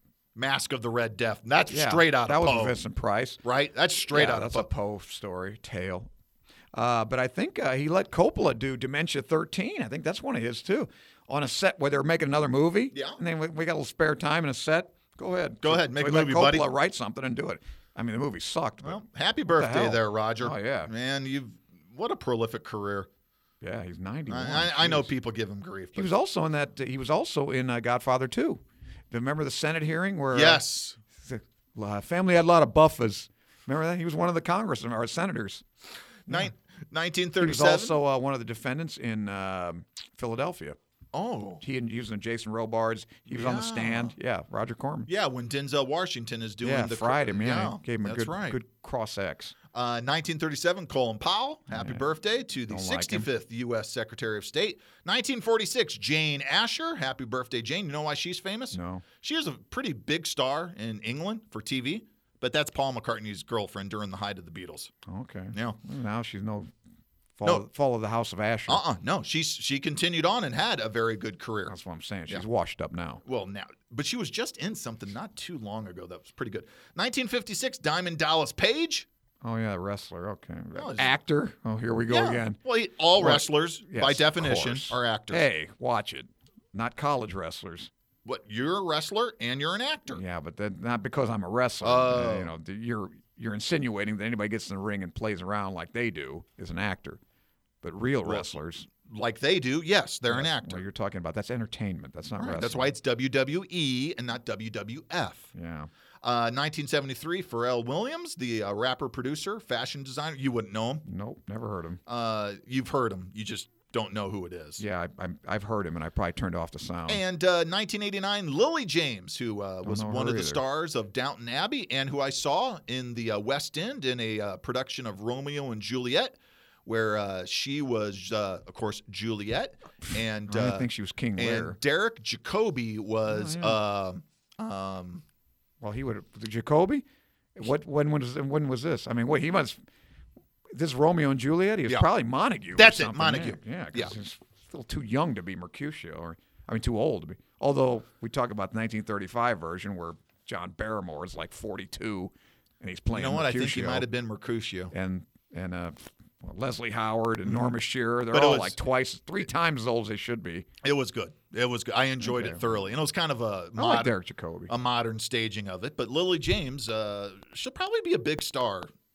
Mask of the Red Death. That's Yeah, straight out that of was Poe. Vincent Price. Right? That's straight Yeah, out of that's a Poe. Poe story tale. Uh, but I think uh, he let Coppola do Dementia thirteen. I think that's one of his too. On a set where they're making another movie. Yeah. And then we, we got a little spare time in a set. Go ahead. Go So- ahead, make so a we let movie, buddy. Coppola write something and do it. I mean, the movie sucked. But Well, happy the birthday hell? there, Roger. Oh, yeah. Man, you've what a prolific career. yeah, he's ninety-one. I, I, I know Jeez. people give him grief. He But was also in that. He was also in uh, Godfather two. Remember the Senate hearing where? uh, yes. the uh, family had a lot of buffers. Remember that? He was one of the congressmen or senators. Nin- nineteen He was thirty-seven. also uh, one of the defendants in um Philadelphia. oh. He and he was in Jason Robards. He was on the Yeah. stand. Yeah, Roger Corman. Yeah, when Denzel Washington is doing Yeah, the fried him. Yeah, Yeah, gave him a that's good, right. good cross X. Uh, nineteen thirty-seven, Colin Powell. Happy birthday to the Don't like him. sixty-fifth U S Secretary of State. nineteen forty-six, Jane Asher. Happy birthday, Jane. You know why she's famous? No. She is a pretty big star in England for T V, but that's Paul McCartney's girlfriend during the height of the Beatles. Okay. Yeah. Well, now she's no fall, No. fall of the House of Asher. Uh-uh. No, she's, she continued on and had a very good career. That's what I'm saying. She's Yeah. washed up now. Well, now, but she was just in something not too long ago that was pretty good. nineteen fifty-six, Diamond Dallas Page. Oh yeah, wrestler. Okay. No, it's- Actor. Oh, here we go Yeah. again. Well, he- all Well, wrestlers, Yes, by of definition, course. are actors. Hey, watch it. Not college wrestlers. What? You're a wrestler and you're an actor. Yeah, but that, not because I'm a wrestler. Oh. Uh, you know, th- you're you're insinuating that anybody gets in the ring and plays around like they do is an actor. But real Well, wrestlers, Like they do, yes, they're an yes, actor. Well, you're talking about that's entertainment. That's not Right, wrestling. that's why it's W W E and not W W F. Yeah. Uh, nineteen seventy-three, Pharrell Williams, the uh, rapper, producer, fashion designer. You wouldn't know him. Nope. Never heard him. Uh, you've heard him. You just don't know who it is. Yeah, I, I'm, I've heard him, and I probably turned off the sound. And uh, nineteen eighty-nine, Lily James, who uh, was know one her of the either. stars of Downton Abbey and who I saw in the uh, West End in a uh, production of Romeo and Juliet, where uh, she was, uh, of course, Juliet. And, I didn't uh, think she was King Lear. and Derek Jacobi was. Oh, uh, um, Well, he would Jacoby. What when was when was this? I mean, wait, he must. This Romeo and Juliet. He was Yeah. probably Montague. or That's it, something. Montague. Yeah, Yeah. because he's still too young to be Mercutio, or I mean, too old to be. Although we talk about the nineteen thirty-five version where John Barrymore is like forty-two, and he's you playing. know what? I think he Mercutio. might have been Mercutio. And and uh, well, Leslie Howard and Norma Shearer. They're But it all was- like twice, three times as old as they should be. It was good. It was good. I enjoyed Okay. it thoroughly. And it was kind of a I like modern, Derek Jacobi. a modern staging of it. But Lily James, uh, she'll probably be a big star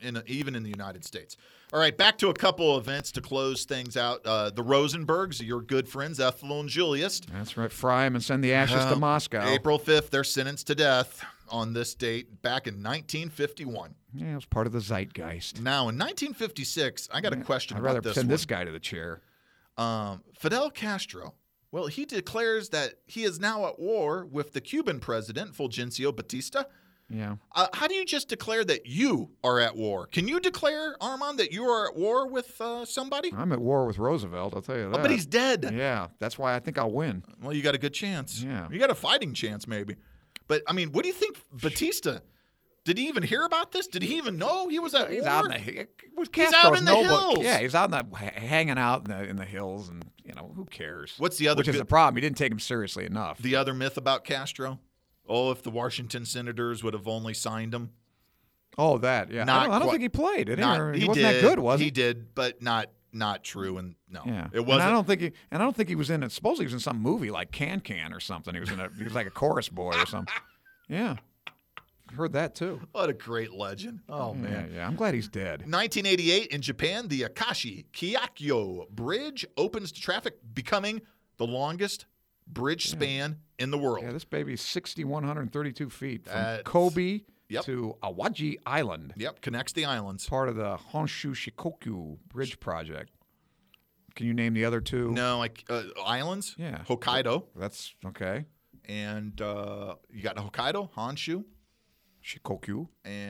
in even in the United States. All right, back to a couple events to close things out. Uh, the Rosenbergs, your good friends, Ethel and Julius. That's right. Fry them and send the ashes Uh, to Moscow. April fifth, they're sentenced to death on this date back in nineteen fifty-one. Yeah, it was part of the zeitgeist. Now, in nineteen fifty-six, I got a question I'd about rather this send one. this guy to the chair. Um, Fidel Castro, well, he declares that he is now at war with the Cuban president, Fulgencio Batista. Yeah. Uh, how do you just declare that you are at war? Can you declare, Armand, that you are at war with uh, somebody? I'm at war with Roosevelt, I'll tell you that. Oh, but he's dead. Yeah, that's why I think I'll win. Well, you got a good chance. Yeah. You got a fighting chance, maybe. But, I mean, what do you think, Batista? Did he even hear about this? Did he even know he was at He's war? out in the he- was He's Castro's out in the notebook. hills. Yeah, he's out in the hanging out in the in the hills, and you know who cares? What's the other Which is good- the problem? He didn't take him seriously enough. The other myth about Castro? Oh, if the Washington Senators would have only signed him. oh, that yeah. Not I don't, I don't quite- think he played. Did he? Not, Or he he wasn't did, that good, was he? He did, but not not true. And no, Yeah, it And wasn't. I don't think he. And I don't think he was in it. Supposedly he was in some movie like Can Can or something. He was in a. He was like a chorus boy or something. Yeah, heard that too. What a great legend. Oh, man. Yeah, yeah. I'm glad he's dead. nineteen eighty-eight in Japan, the Akashi Kyakyo Bridge opens to traffic, becoming the longest bridge span in the world. Yeah, this baby's six thousand one hundred thirty-two feet from That's- Kobe Yep. to Awaji Island. Yep, connects the islands. Part of the Honshu Shikoku Bridge project. Can you name the other two? No, like uh, islands. Yeah. Hokkaido, That's okay. and uh, you got Hokkaido, Honshu, Shikoku,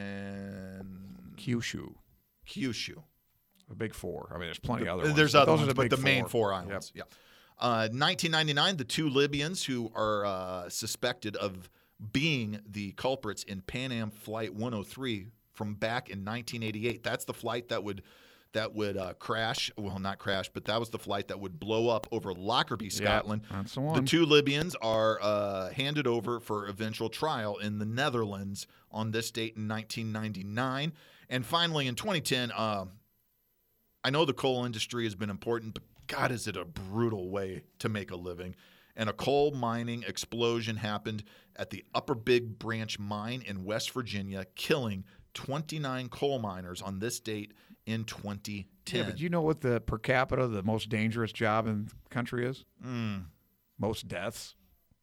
and Kyushu. Kyushu. The big four. I mean, there's plenty of other ones. There's but other those ones, are the but big the main four. four islands. Yeah. Uh, nineteen ninety-nine, the two Libyans who are uh, suspected of being the culprits in Pan Am Flight one oh three from back in nineteen eighty-eight. That's the flight that would that would uh, crash. Well, not crash, but that was the flight that would blow up over Lockerbie, Scotland. that's the one. two Libyans are uh, handed over for eventual trial in the Netherlands on this date in nineteen ninety-nine. And finally, in twenty ten, um, I know the coal industry has been important, but God, is it a brutal way to make a living. And a coal mining explosion happened at the Upper Big Branch mine in West Virginia, killing twenty-nine coal miners on this date in twenty ten. Yeah, but you know what the per capita, the most dangerous job in the country is? Mm. Most deaths?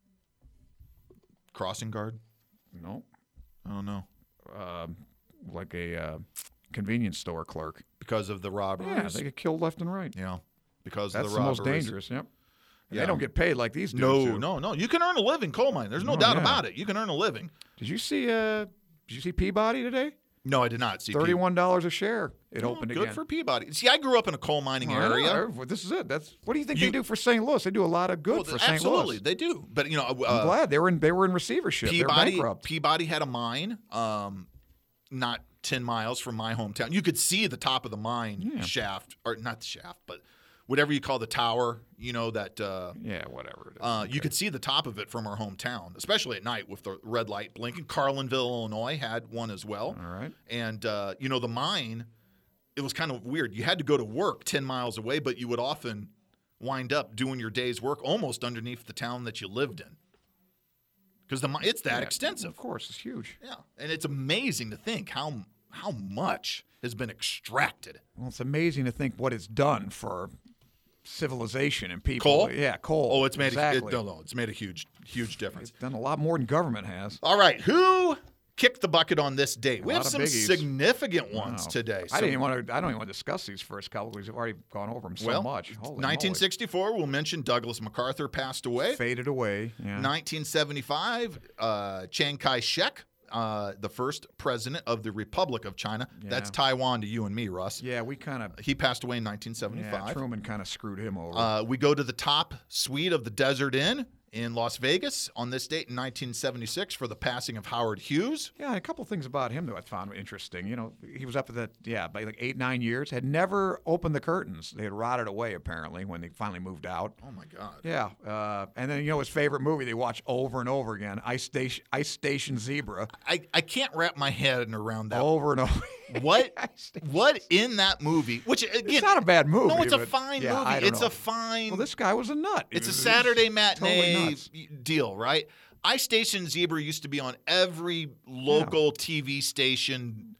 Crossing guard? No. I don't know. Um, like a uh, convenience store clerk. Because of the robberies? Yeah, they get killed left and right. Yeah, because That's of the, the most robberies. dangerous, yep. And Yeah. They don't get paid like these dudes No, do. no, no. You can earn a living coal mine. There's no Oh, doubt yeah. about it. You can earn a living. Did you see uh did you see Peabody today? No, I did not see Thirty-one dollars a share. It Oh, opened good again. for Peabody. See, I grew up in a coal mining Oh, I know. area. Well, This is it. That's what do you think You- they do for Saint Louis? They do a lot of good Well, for Saint absolutely, Louis. they do. But you know, uh, I'm glad they were in they were in receivership. They're Peabody, bankrupt. Peabody had a mine, um, not ten miles from my hometown. You could see the top of the mine Yeah. shaft, or not the shaft, but whatever you call the tower. You know that. Uh, Yeah, whatever it is. Uh, You could see the top of it from our hometown, especially at night with the red light blinking. Carlinville, Illinois had one as well. All right. And, uh, you know, the mine, it was kind of weird. You had to go to work ten miles away, but you would often wind up doing your day's work almost underneath the town that you lived in. Because the mi- it's that Yeah, extensive. Of course, it's huge. Yeah. And it's amazing to think how how much has been extracted. Well, it's amazing to think what it's done for civilization and people. Coal? Yeah, coal. Oh, it's made exactly. a, it, no, no, it's made a huge, huge difference. It's done a lot more than government has. All right, who kicked the bucket on this date? We A have lot some of biggies. significant ones Wow. today. I So- didn't even want to. I don't even want to discuss these first couple because we've already gone over them so well, much. Holy nineteen sixty-four, we'll mention Douglas MacArthur passed away. moly. Faded away. Yeah. nineteen seventy-five, uh, Chiang Kai-shek, uh, the first president of the Republic of China. That's Yeah. Taiwan to you and me, Russ. Yeah, we kind of. He passed away in nineteen Yeah, seventy-five. Truman kind of screwed him over. Uh, we go to the top suite of the Desert Inn in Las Vegas on this date in nineteen seventy-six for the passing of Howard Hughes. Yeah, a couple things about him that I found interesting. You know, he was up at that, yeah, by like eight, nine years, had never opened the curtains. They had rotted away, apparently, when they finally moved out. Oh, my God. Yeah. Uh, and then, you know, his favorite movie they watch over and over again, Ice Station, Ice Station Zebra. I, I can't wrap my head around that. Over and over. What Ice Station. what in that movie? Which again, It's not a bad movie. No, it's a but- fine yeah, I movie. don't It's know. a fine. Well, this guy was a nut. it's a He was- Saturday he was matinee totally nuts. deal, right? Ice Station Zebra used to be on every local T V station.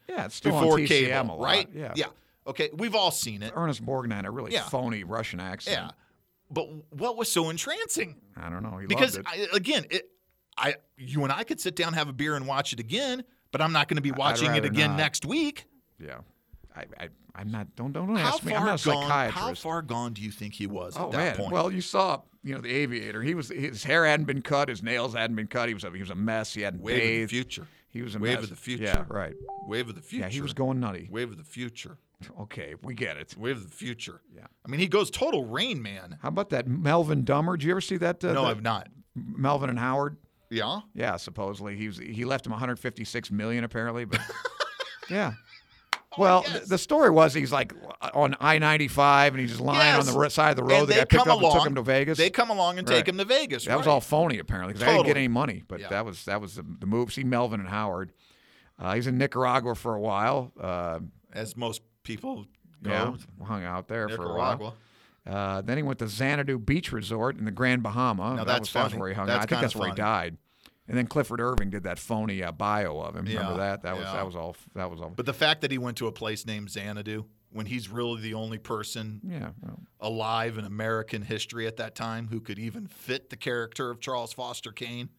Yeah, it's still before on T C M cable, a lot. right? Yeah. Yeah. Okay, we've all seen it. Ernest Borgnine, a really Yeah. phony Russian accent. Yeah. But what was so entrancing? I don't know. He Because loved it. I, again, it, I you and I could sit down, have a beer, and watch it again, but I'm not going to be watching it rather again not. next week. Yeah. I, I, I'm not. Don't don't, don't How ask me. far I'm not a gone? psychiatrist. How far gone do you think he was Oh at that man! point? Well, you saw, you know, the Aviator. He was his hair hadn't been cut, his nails hadn't been cut. He was a, he was a mess. He hadn't Wave of the bathed. future. He was a Wave mess. of the future. Yeah, right. Wave of the future. Yeah, he was going nutty. Wave of the future. Okay, we get it. Wave of the future. Yeah. I mean, he goes total Rain Man. How about that Melvin Dummer? Did you ever see that? Uh, No, that I've not. Melvin and Howard. Yeah. Yeah, supposedly he was. He left him one hundred fifty-six million apparently, but yeah. Well, yes. th- the story was he's like on I ninety-five and he's just lying Yes. on the ro- side of the road. And The they guy picked come up and along. took him to Vegas. They come along and Right. take him to Vegas. That was right. all phony apparently because I didn't get Totally. any money, but Yeah. that was that was the, the move. See Melvin and Howard. Uh, he's in Nicaragua for a while. Uh, as most people go. yeah, hung out there for a while. Nicaragua. Uh, then he went to Xanadu Beach Resort in the Grand Bahama. Now, that that's was, that was funny. where he hung That's out. I think kinda that's where he funny. died. And then Clifford Irving did that phony uh, bio of him. Remember Yeah, that? That was yeah. that was all. That was all. But the fact that he went to a place named Xanadu when he's really the only person yeah. Well, alive in American history at that time who could even fit the character of Charles Foster Kane.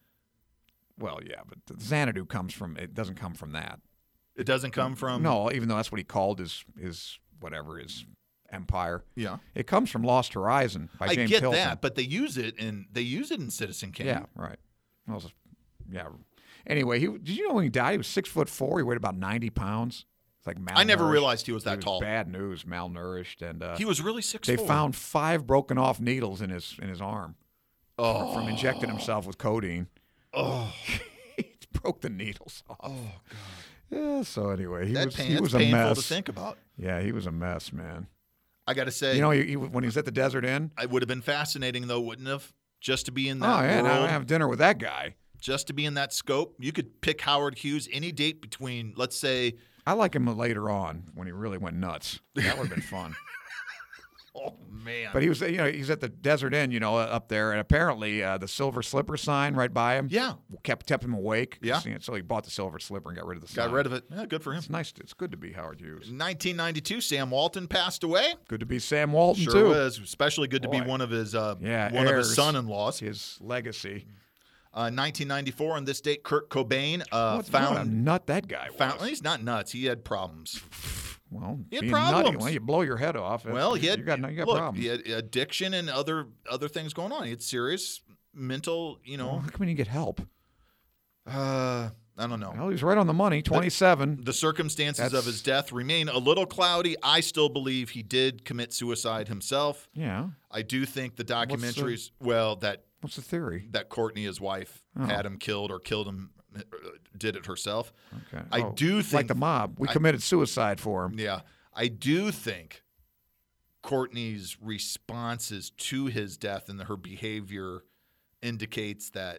well, yeah, but the Xanadu comes from. It doesn't come from that. It doesn't come from No, even though that's what he called his his whatever his empire. Yeah. It comes from Lost Horizon by I James get Hilton. that, but they use it in they use it in Citizen Kane. Yeah, right. Well, it was- yeah. Anyway, he did you know when he died? He was six foot four. He weighed about ninety pounds. It's like malnourished. I never realized he was that He tall. Bad news, malnourished, and uh, He was really six they four. found five broken off needles in his in his arm oh, from injecting himself with codeine. oh, He broke the needles off. Oh God. Yeah. So anyway, he that was pain, he that's was a painful mess. to think about. Yeah, he was a mess, man. I got to say, You know, he, he, when he was at the Desert Inn. it would have been fascinating though, wouldn't have? Just to be in Oh that yeah, now world, I have dinner with that guy. just to be in that scope. You could pick Howard Hughes any date between, let's say, I like him later on when he really went nuts. That would have been fun. oh man, But he was, you know, he's at the Desert Inn, you know, up there, and apparently uh, the Silver Slipper sign right by him, yeah, kept kept him awake. Yeah. So he bought the Silver Slipper and got rid of the sign. got rid of it. Yeah, good for him. It's nice. It's good to be Howard Hughes. nineteen ninety-two, Sam Walton passed away. Good to be Sam Walton Sure too. was. Especially good to be Boy. one of his uh, Yeah, one of his heirs. son-in-laws. His legacy. Uh, nineteen ninety-four, on this date, Kurt Cobain uh, What, what a found. nut that guy was. Found, he's not nuts. He had problems. Well, He had being nutty, problems. well, you blow your head off. Well, he had you got, you got look, problems. he had addiction and other other things going on. He had serious mental, you Well, know. how come he get help? Uh, I don't know. Well, he was right on the money. Twenty-seven. The circumstances of That's- his death remain a little cloudy. I still believe he did commit suicide himself. Yeah. I do think the the- documentaries, well, that What's the theory? that Courtney, his wife, Oh. had him killed or killed him, uh, did it herself. Okay. I Oh, do like think the mob. We I- committed suicide for him. Yeah, I do think Courtney's responses to his death and her behavior indicates that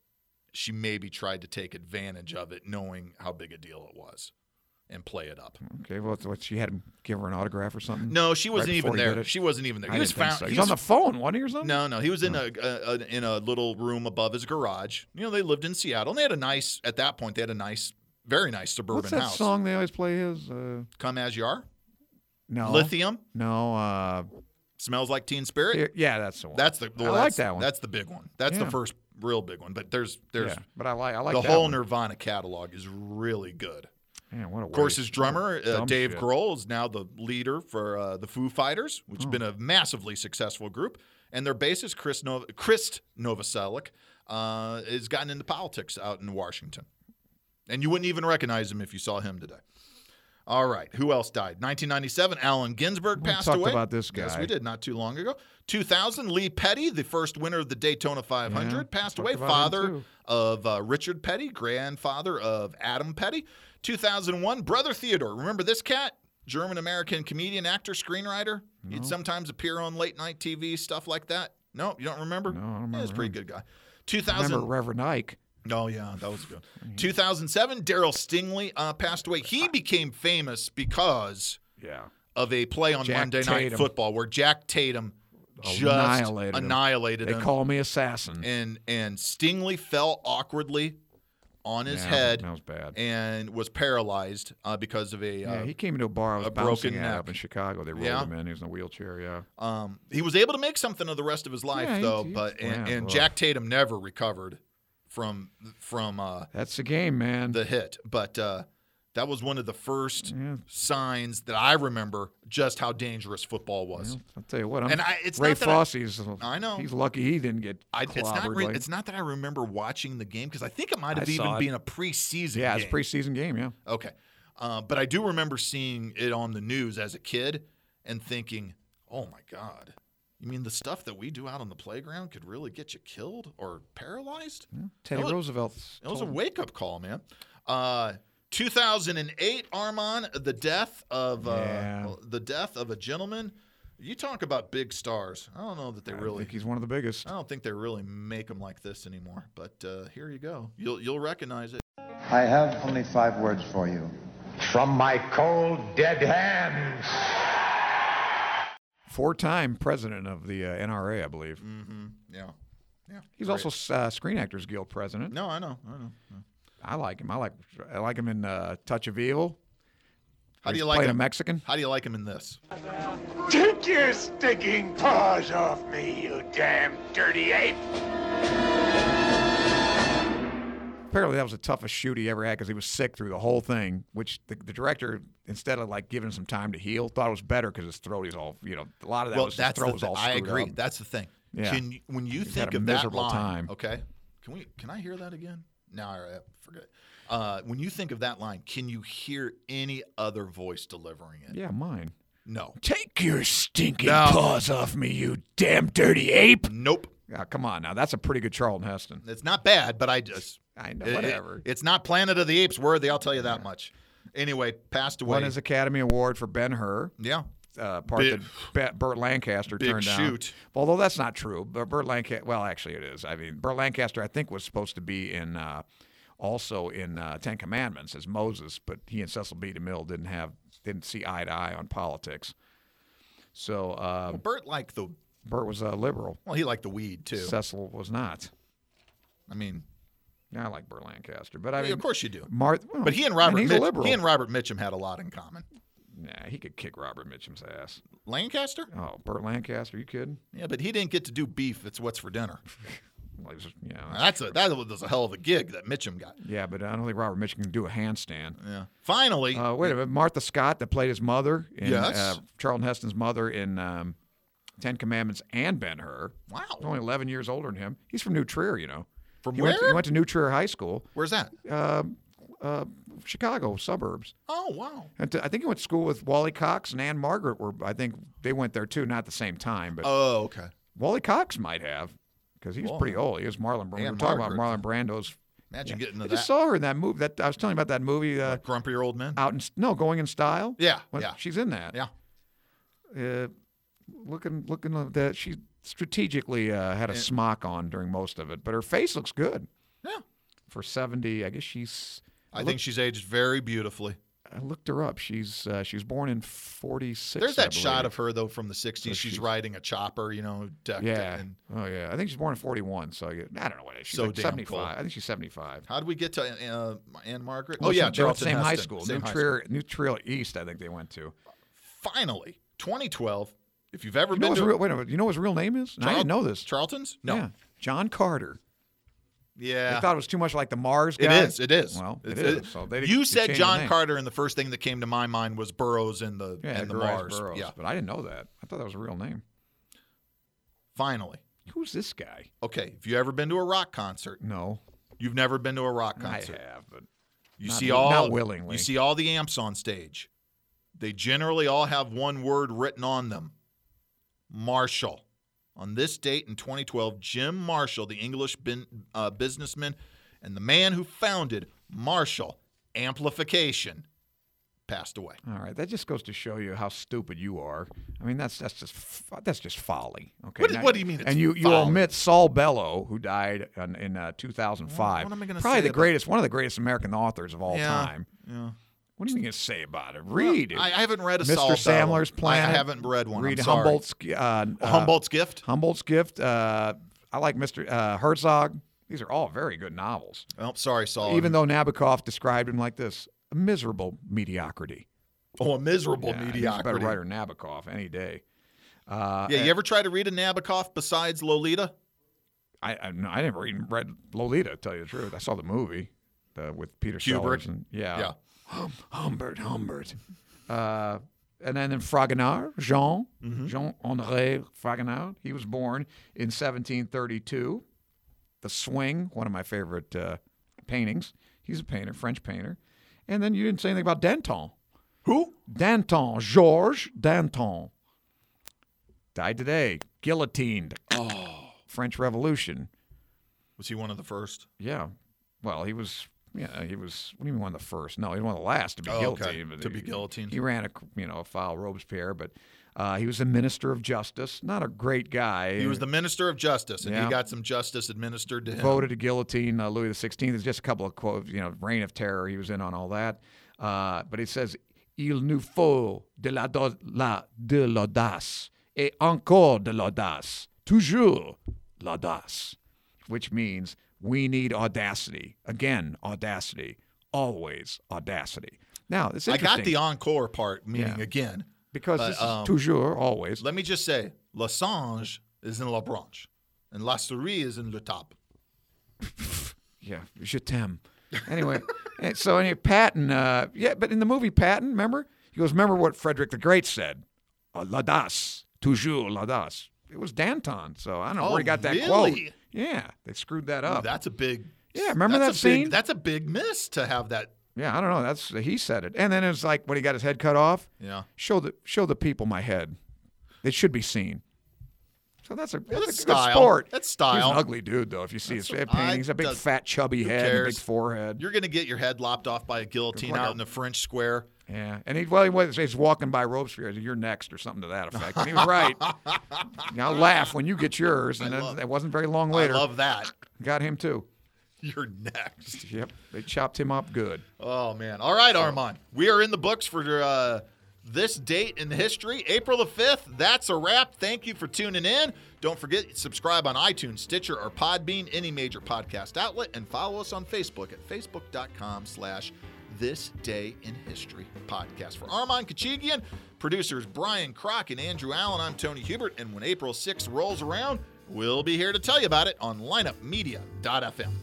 she maybe tried to take advantage of it, knowing how big a deal it was, and play it up. Okay. Well, what, she had him give her an autograph or something. No, she wasn't Right even before he did there. it? She wasn't even there. I He was didn't think found. so. he He's on was- the phone, wasn't he, or something? No, no, he was in a, a, a in a little room above his garage. You know, they lived in Seattle, and they had a nice. At that point, they had a nice, very nice suburban What's that house. song they always play? His uh, Come as you are. no Lithium No. Uh, smells like Teen Spirit. here- yeah, that's the one. That's the. Well, I like that's, that one. That's the big one. That's the Yeah. first real big one. But there's there's yeah, but I like I like the that whole one. Nirvana catalog is really good. Man, what a Of course, waste. his drummer uh, Dumb Dave shit. Grohl is now the leader for uh, the Foo Fighters, which Oh. has been a massively successful group. And their bassist Chris Nov- Chris Novoselic uh, has gotten into politics out in Washington, and you wouldn't even recognize him if you saw him today. All right, who else died? nineteen ninety-seven, Allen Ginsberg We passed talked away. about this Yes, guy. we did not too long ago. two thousand, Lee Petty, the first winner of the Daytona five hundred, Yeah, passed talked away. about him Father too. of uh, Richard Petty, grandfather of Adam Petty. two thousand one, Brother Theodore. Remember this cat? German-American comedian, actor, screenwriter. He'd sometimes appear on late-night T V, stuff like that. No, you don't remember? No, I don't Yeah, remember he's a pretty him. good guy. two I thousand. remember Reverend Ike. Oh, yeah, that was good. two thousand seven, Daryl Stingley uh, passed away. He became famous because Yeah. of a play on Jack Monday Night Tatum. Football where Jack Tatum just Annihilated him. annihilated They him. call me assassin. and and Stingley fell awkwardly on his Yeah, head that was bad. and was paralyzed uh, because of a. Yeah, Uh, he came into a bar I was a broken bouncing at neck. up in Chicago. They rolled Yeah. him in. He was in a wheelchair, yeah. um, he was able to make something of the rest of his life, Yeah, he- though. he- but and, yeah, and well. Jack Tatum never recovered from from uh, That's the game, man. the hit. But uh, that was one of the first Yeah. signs that I remember just how dangerous football was. Well, I'll tell you what. I'm, And I- it's Ray not that I- Fosse's. I know. He's lucky he didn't get I, clobbered. it's not. Re- like, it's not that I remember watching the game because I think it might have I even saw it. been a preseason. yeah, game. it's a preseason game. Yeah. Okay. Uh, but I do remember seeing it on the news as a kid and thinking, oh, my God. You mean the stuff that we do out on the playground could really get you killed or paralyzed? Teddy That was- Roosevelt's. It was a told- wake-up call, man. Uh, two thousand eight, Armand, the death of uh, Yeah. the death of a gentleman. You talk about big stars. I don't know that they I really. think he's one of the biggest. I don't think they really make them like this anymore. But uh, here you go. You'll you'll recognize it. I have only five words for you. From my cold, dead hands. Four-time president of the uh, N R A, I believe. Mm-hmm. Yeah. Yeah. He's Great. also uh, Screen Actors Guild president. No, I know. I know. I like him. I like. I like him in uh, Touch of Evil. How do He's you like playing him? a Mexican? How do you like him in this? Take your stinking paws off me, you damn dirty ape. Apparently, that was the toughest shoot he ever had because he was sick through the whole thing. Which the, the director, instead of like giving him some time to heal, thought it was better because his throat is all, you know, a lot of that well, was his that's throat the was thing. all I screwed agree. up. That's the thing. Yeah. Can you, when you He's think had a of that miserable line, time. okay? Can we? Can I hear that again? No, I forget. Uh, when you think of that line, can you hear any other voice delivering it? Yeah, mine. No. Take your stinking No. paws off me, you damn dirty ape! Nope. Ah, come on now, that's a pretty good Charlton Heston. It's not bad, but I just. I know, it- it- whatever. it's not Planet of the Apes worthy. I'll tell you that much. Anyway, passed away. Won his Academy Award for Ben-Hur. yeah. Uh, part Big- that Be- Burt Lancaster big turned down. shoot. Although that's not true. But Burt Lancaster, well, actually it is. I mean, Burt Lancaster, I think, was supposed to be in uh, also in uh, Ten Commandments as Moses, but he and Cecil B. DeMille didn't have didn't see eye to eye on politics. So uh, Well, Bert liked the. Burt was a liberal. Well, he liked the weed too. Cecil was not. I mean, I like Burt Lancaster, but I yeah, mean, of course you do. Mar- well, But he and Robert, he's Mitch, a liberal. he and Robert Mitchum had a lot in common. Nah, he could kick Robert Mitchum's ass. Lancaster? Oh, Burt Lancaster, you kidding? Yeah, but he didn't get to do beef. It's what's for dinner. Well, he was- yeah, Now, That's a that was a hell of a gig that Mitchum got. yeah, but I don't think Robert Mitchum can do a handstand. Yeah. Finally, Uh, wait a minute, Martha Scott that played his mother, in, Yes. uh, Charlton Heston's mother in um, Ten Commandments and Ben-Hur. wow. He's only eleven years older than him. He's from New Trier, you know. From he where? Went to, he went to New Trier High School, Where's that? uh, uh, Chicago suburbs. Oh, wow. And to, I think he went to school with Wally Cox and Ann Margaret. Were I think they went there too, not at the same time, but Oh, okay. Wally Cox might have because he was Whoa. pretty old. He was Marlon. Brando. We Ann were talking Margaret. about Marlon Brando's. Imagine getting I to just that. saw her in that movie. That I was telling you about that movie. Uh, Grumpier old men. out in no, Going in Style. Yeah, When- yeah. she's in that. Yeah. Uh, looking, looking at that she strategically uh, had a And- smock on during most of it, but her face looks good Yeah. for seventy. I guess she's. I think she's aged very beautifully. I looked her up. She's uh, she was born in forty-six. There's I that shot believe. of her though from the sixties. So she's she's- riding a chopper, you know, decked Yeah. and Oh yeah. I think she's born in forty-one. So I I don't know what it is. She's So like damn seventy-five. cool. I think she's seventy-five. how did we get to uh, Ann Margaret? Well, oh yeah, they went to Charlton the same high Heston. school. Same New high Trier, New Trier East. I think they went to. Finally, twenty twelve. If you've ever You know, been his to real, wait a minute. You know what his real name is? And I didn't know this. Charlton's? No. Yeah. John Carter. Yeah. They thought it was too much like the Mars It guy. is. It is. Well, it It's- is. So they, you they said changed the John name. Carter, and the first thing that came to my mind was Burroughs and the Yeah, and the Edgar Rice Mars. Burroughs. Yeah. But I didn't know that. I thought that was a real name. Finally, Who's this guy? okay. If you ever been to a rock concert, No. you've never been to a rock I concert. have, but You Not- see all not willingly. You see all the amps on stage. They generally all have one word written on them. Marshall. On this date in twenty twelve, Jim Marshall, the English bin, uh, businessman and the man who founded Marshall Amplification, passed away. all right. That just goes to show you how stupid you are. I mean, that's that's just f- that's just folly. Okay. What do- Now- what do you mean it's and you you folly? omit Saul Bellow, who died in, in uh, two thousand five. What am I gonna Probably say the about- greatest, one of the greatest American authors of all Yeah, time. Yeah. What are you going to say about it? Read it. I, I haven't read a Mister Saul Bellow. Sandler's Planet. I haven't read one. Read I'm sorry. Humboldt's uh, uh, Humboldt's Gift. Humboldt's Gift. Uh, I like Mister Uh, Herzog. These are all very good novels. Oh, sorry, Saul. Even though Nabokov described him like this, a miserable mediocrity. Oh, a miserable yeah, mediocrity. He's a better writer than Nabokov any day. Uh, yeah, you ever try to read a Nabokov besides Lolita? I I, I never even read Lolita, to tell you the truth. I saw the movie uh, with Peter Kubrick. Sellers. And, yeah. Yeah. Hum, Humbert, Humbert. Uh, and then in Fragonard, Jean, Mm-hmm. Jean-André Fragonard. He was born in seventeen thirty-two. The Swing, one of my favorite uh, paintings. He's a painter, French painter. And then you didn't say anything about Danton. Who? Danton, Georges Danton. Died today, guillotined. Oh, French Revolution. Was he one of the first? Yeah. Well, he was. Yeah, he was. What do you mean one of the first? No, he was one of the last to be Oh, guillotined. okay. but To he- be guillotined. He ran a you know a foul Robespierre, but uh, he was a minister of justice. Not a great guy. He was the minister of justice, and Yeah. he got some justice administered to him. voted to guillotine uh, Louis the sixteenth. There's just a couple of quotes, you know, Reign of Terror. He was in on all that. Uh, but it says, "Il nous faut de la, do- la de l'audace et encore de l'audace, toujours l'audace," which means we need audacity. Again, audacity. Always audacity. Now, it's I interesting. got the encore part, meaning Yeah. again. because but, this is um, toujours, always. Let me just say, Le Singe is in La Branche, and La Souris is in Le Top. Yeah, je t'aime. Anyway, and so anyway, Patton, uh, yeah, but in the movie Patton, remember? He goes, remember what Frederick the Great said? Uh, l'audace, toujours l'audace. It was Danton, so I don't know Oh, where he got that quote. really? Yeah, they screwed that Ooh, up. that's a big. Yeah, remember that's that a big- scene? That's a big miss to have that. yeah, I don't know. That's he said it, and then it was like when he got his head cut off. Yeah. Show the show the people my head. It should be seen. So that's a, that's that's a good style. sport. That's He's style. an ugly dude, though. If you see his That's- painting, I- he's a big does- fat, chubby who head, and a big cares? forehead. You're going to get your head lopped off by a guillotine Like out a- in the French Square. Yeah, and he well, he was he's walking by Robespierre. He said, "You're next," or something to that effect. And he was right. Now laugh when you get yours, and I then love- it wasn't very long later. I love that. Got him too. You're next. Yep, they chopped him up good. Oh, man. All right, Armand. We are in the books for uh, this date in history, April the fifth. That's a wrap. Thank you for tuning in. Don't forget, subscribe on iTunes, Stitcher, or Podbean, any major podcast outlet, and follow us on Facebook at facebook.com slash This Day in History podcast. For Armand Kachigian, producers Brian Kroc and Andrew Allen, I'm Tony Hubert, and when April sixth rolls around, we'll be here to tell you about it on lineup media dot f m.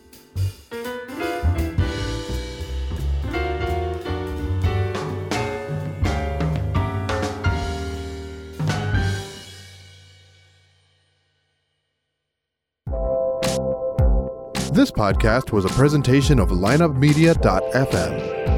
This podcast was a presentation of lineup media dot f m.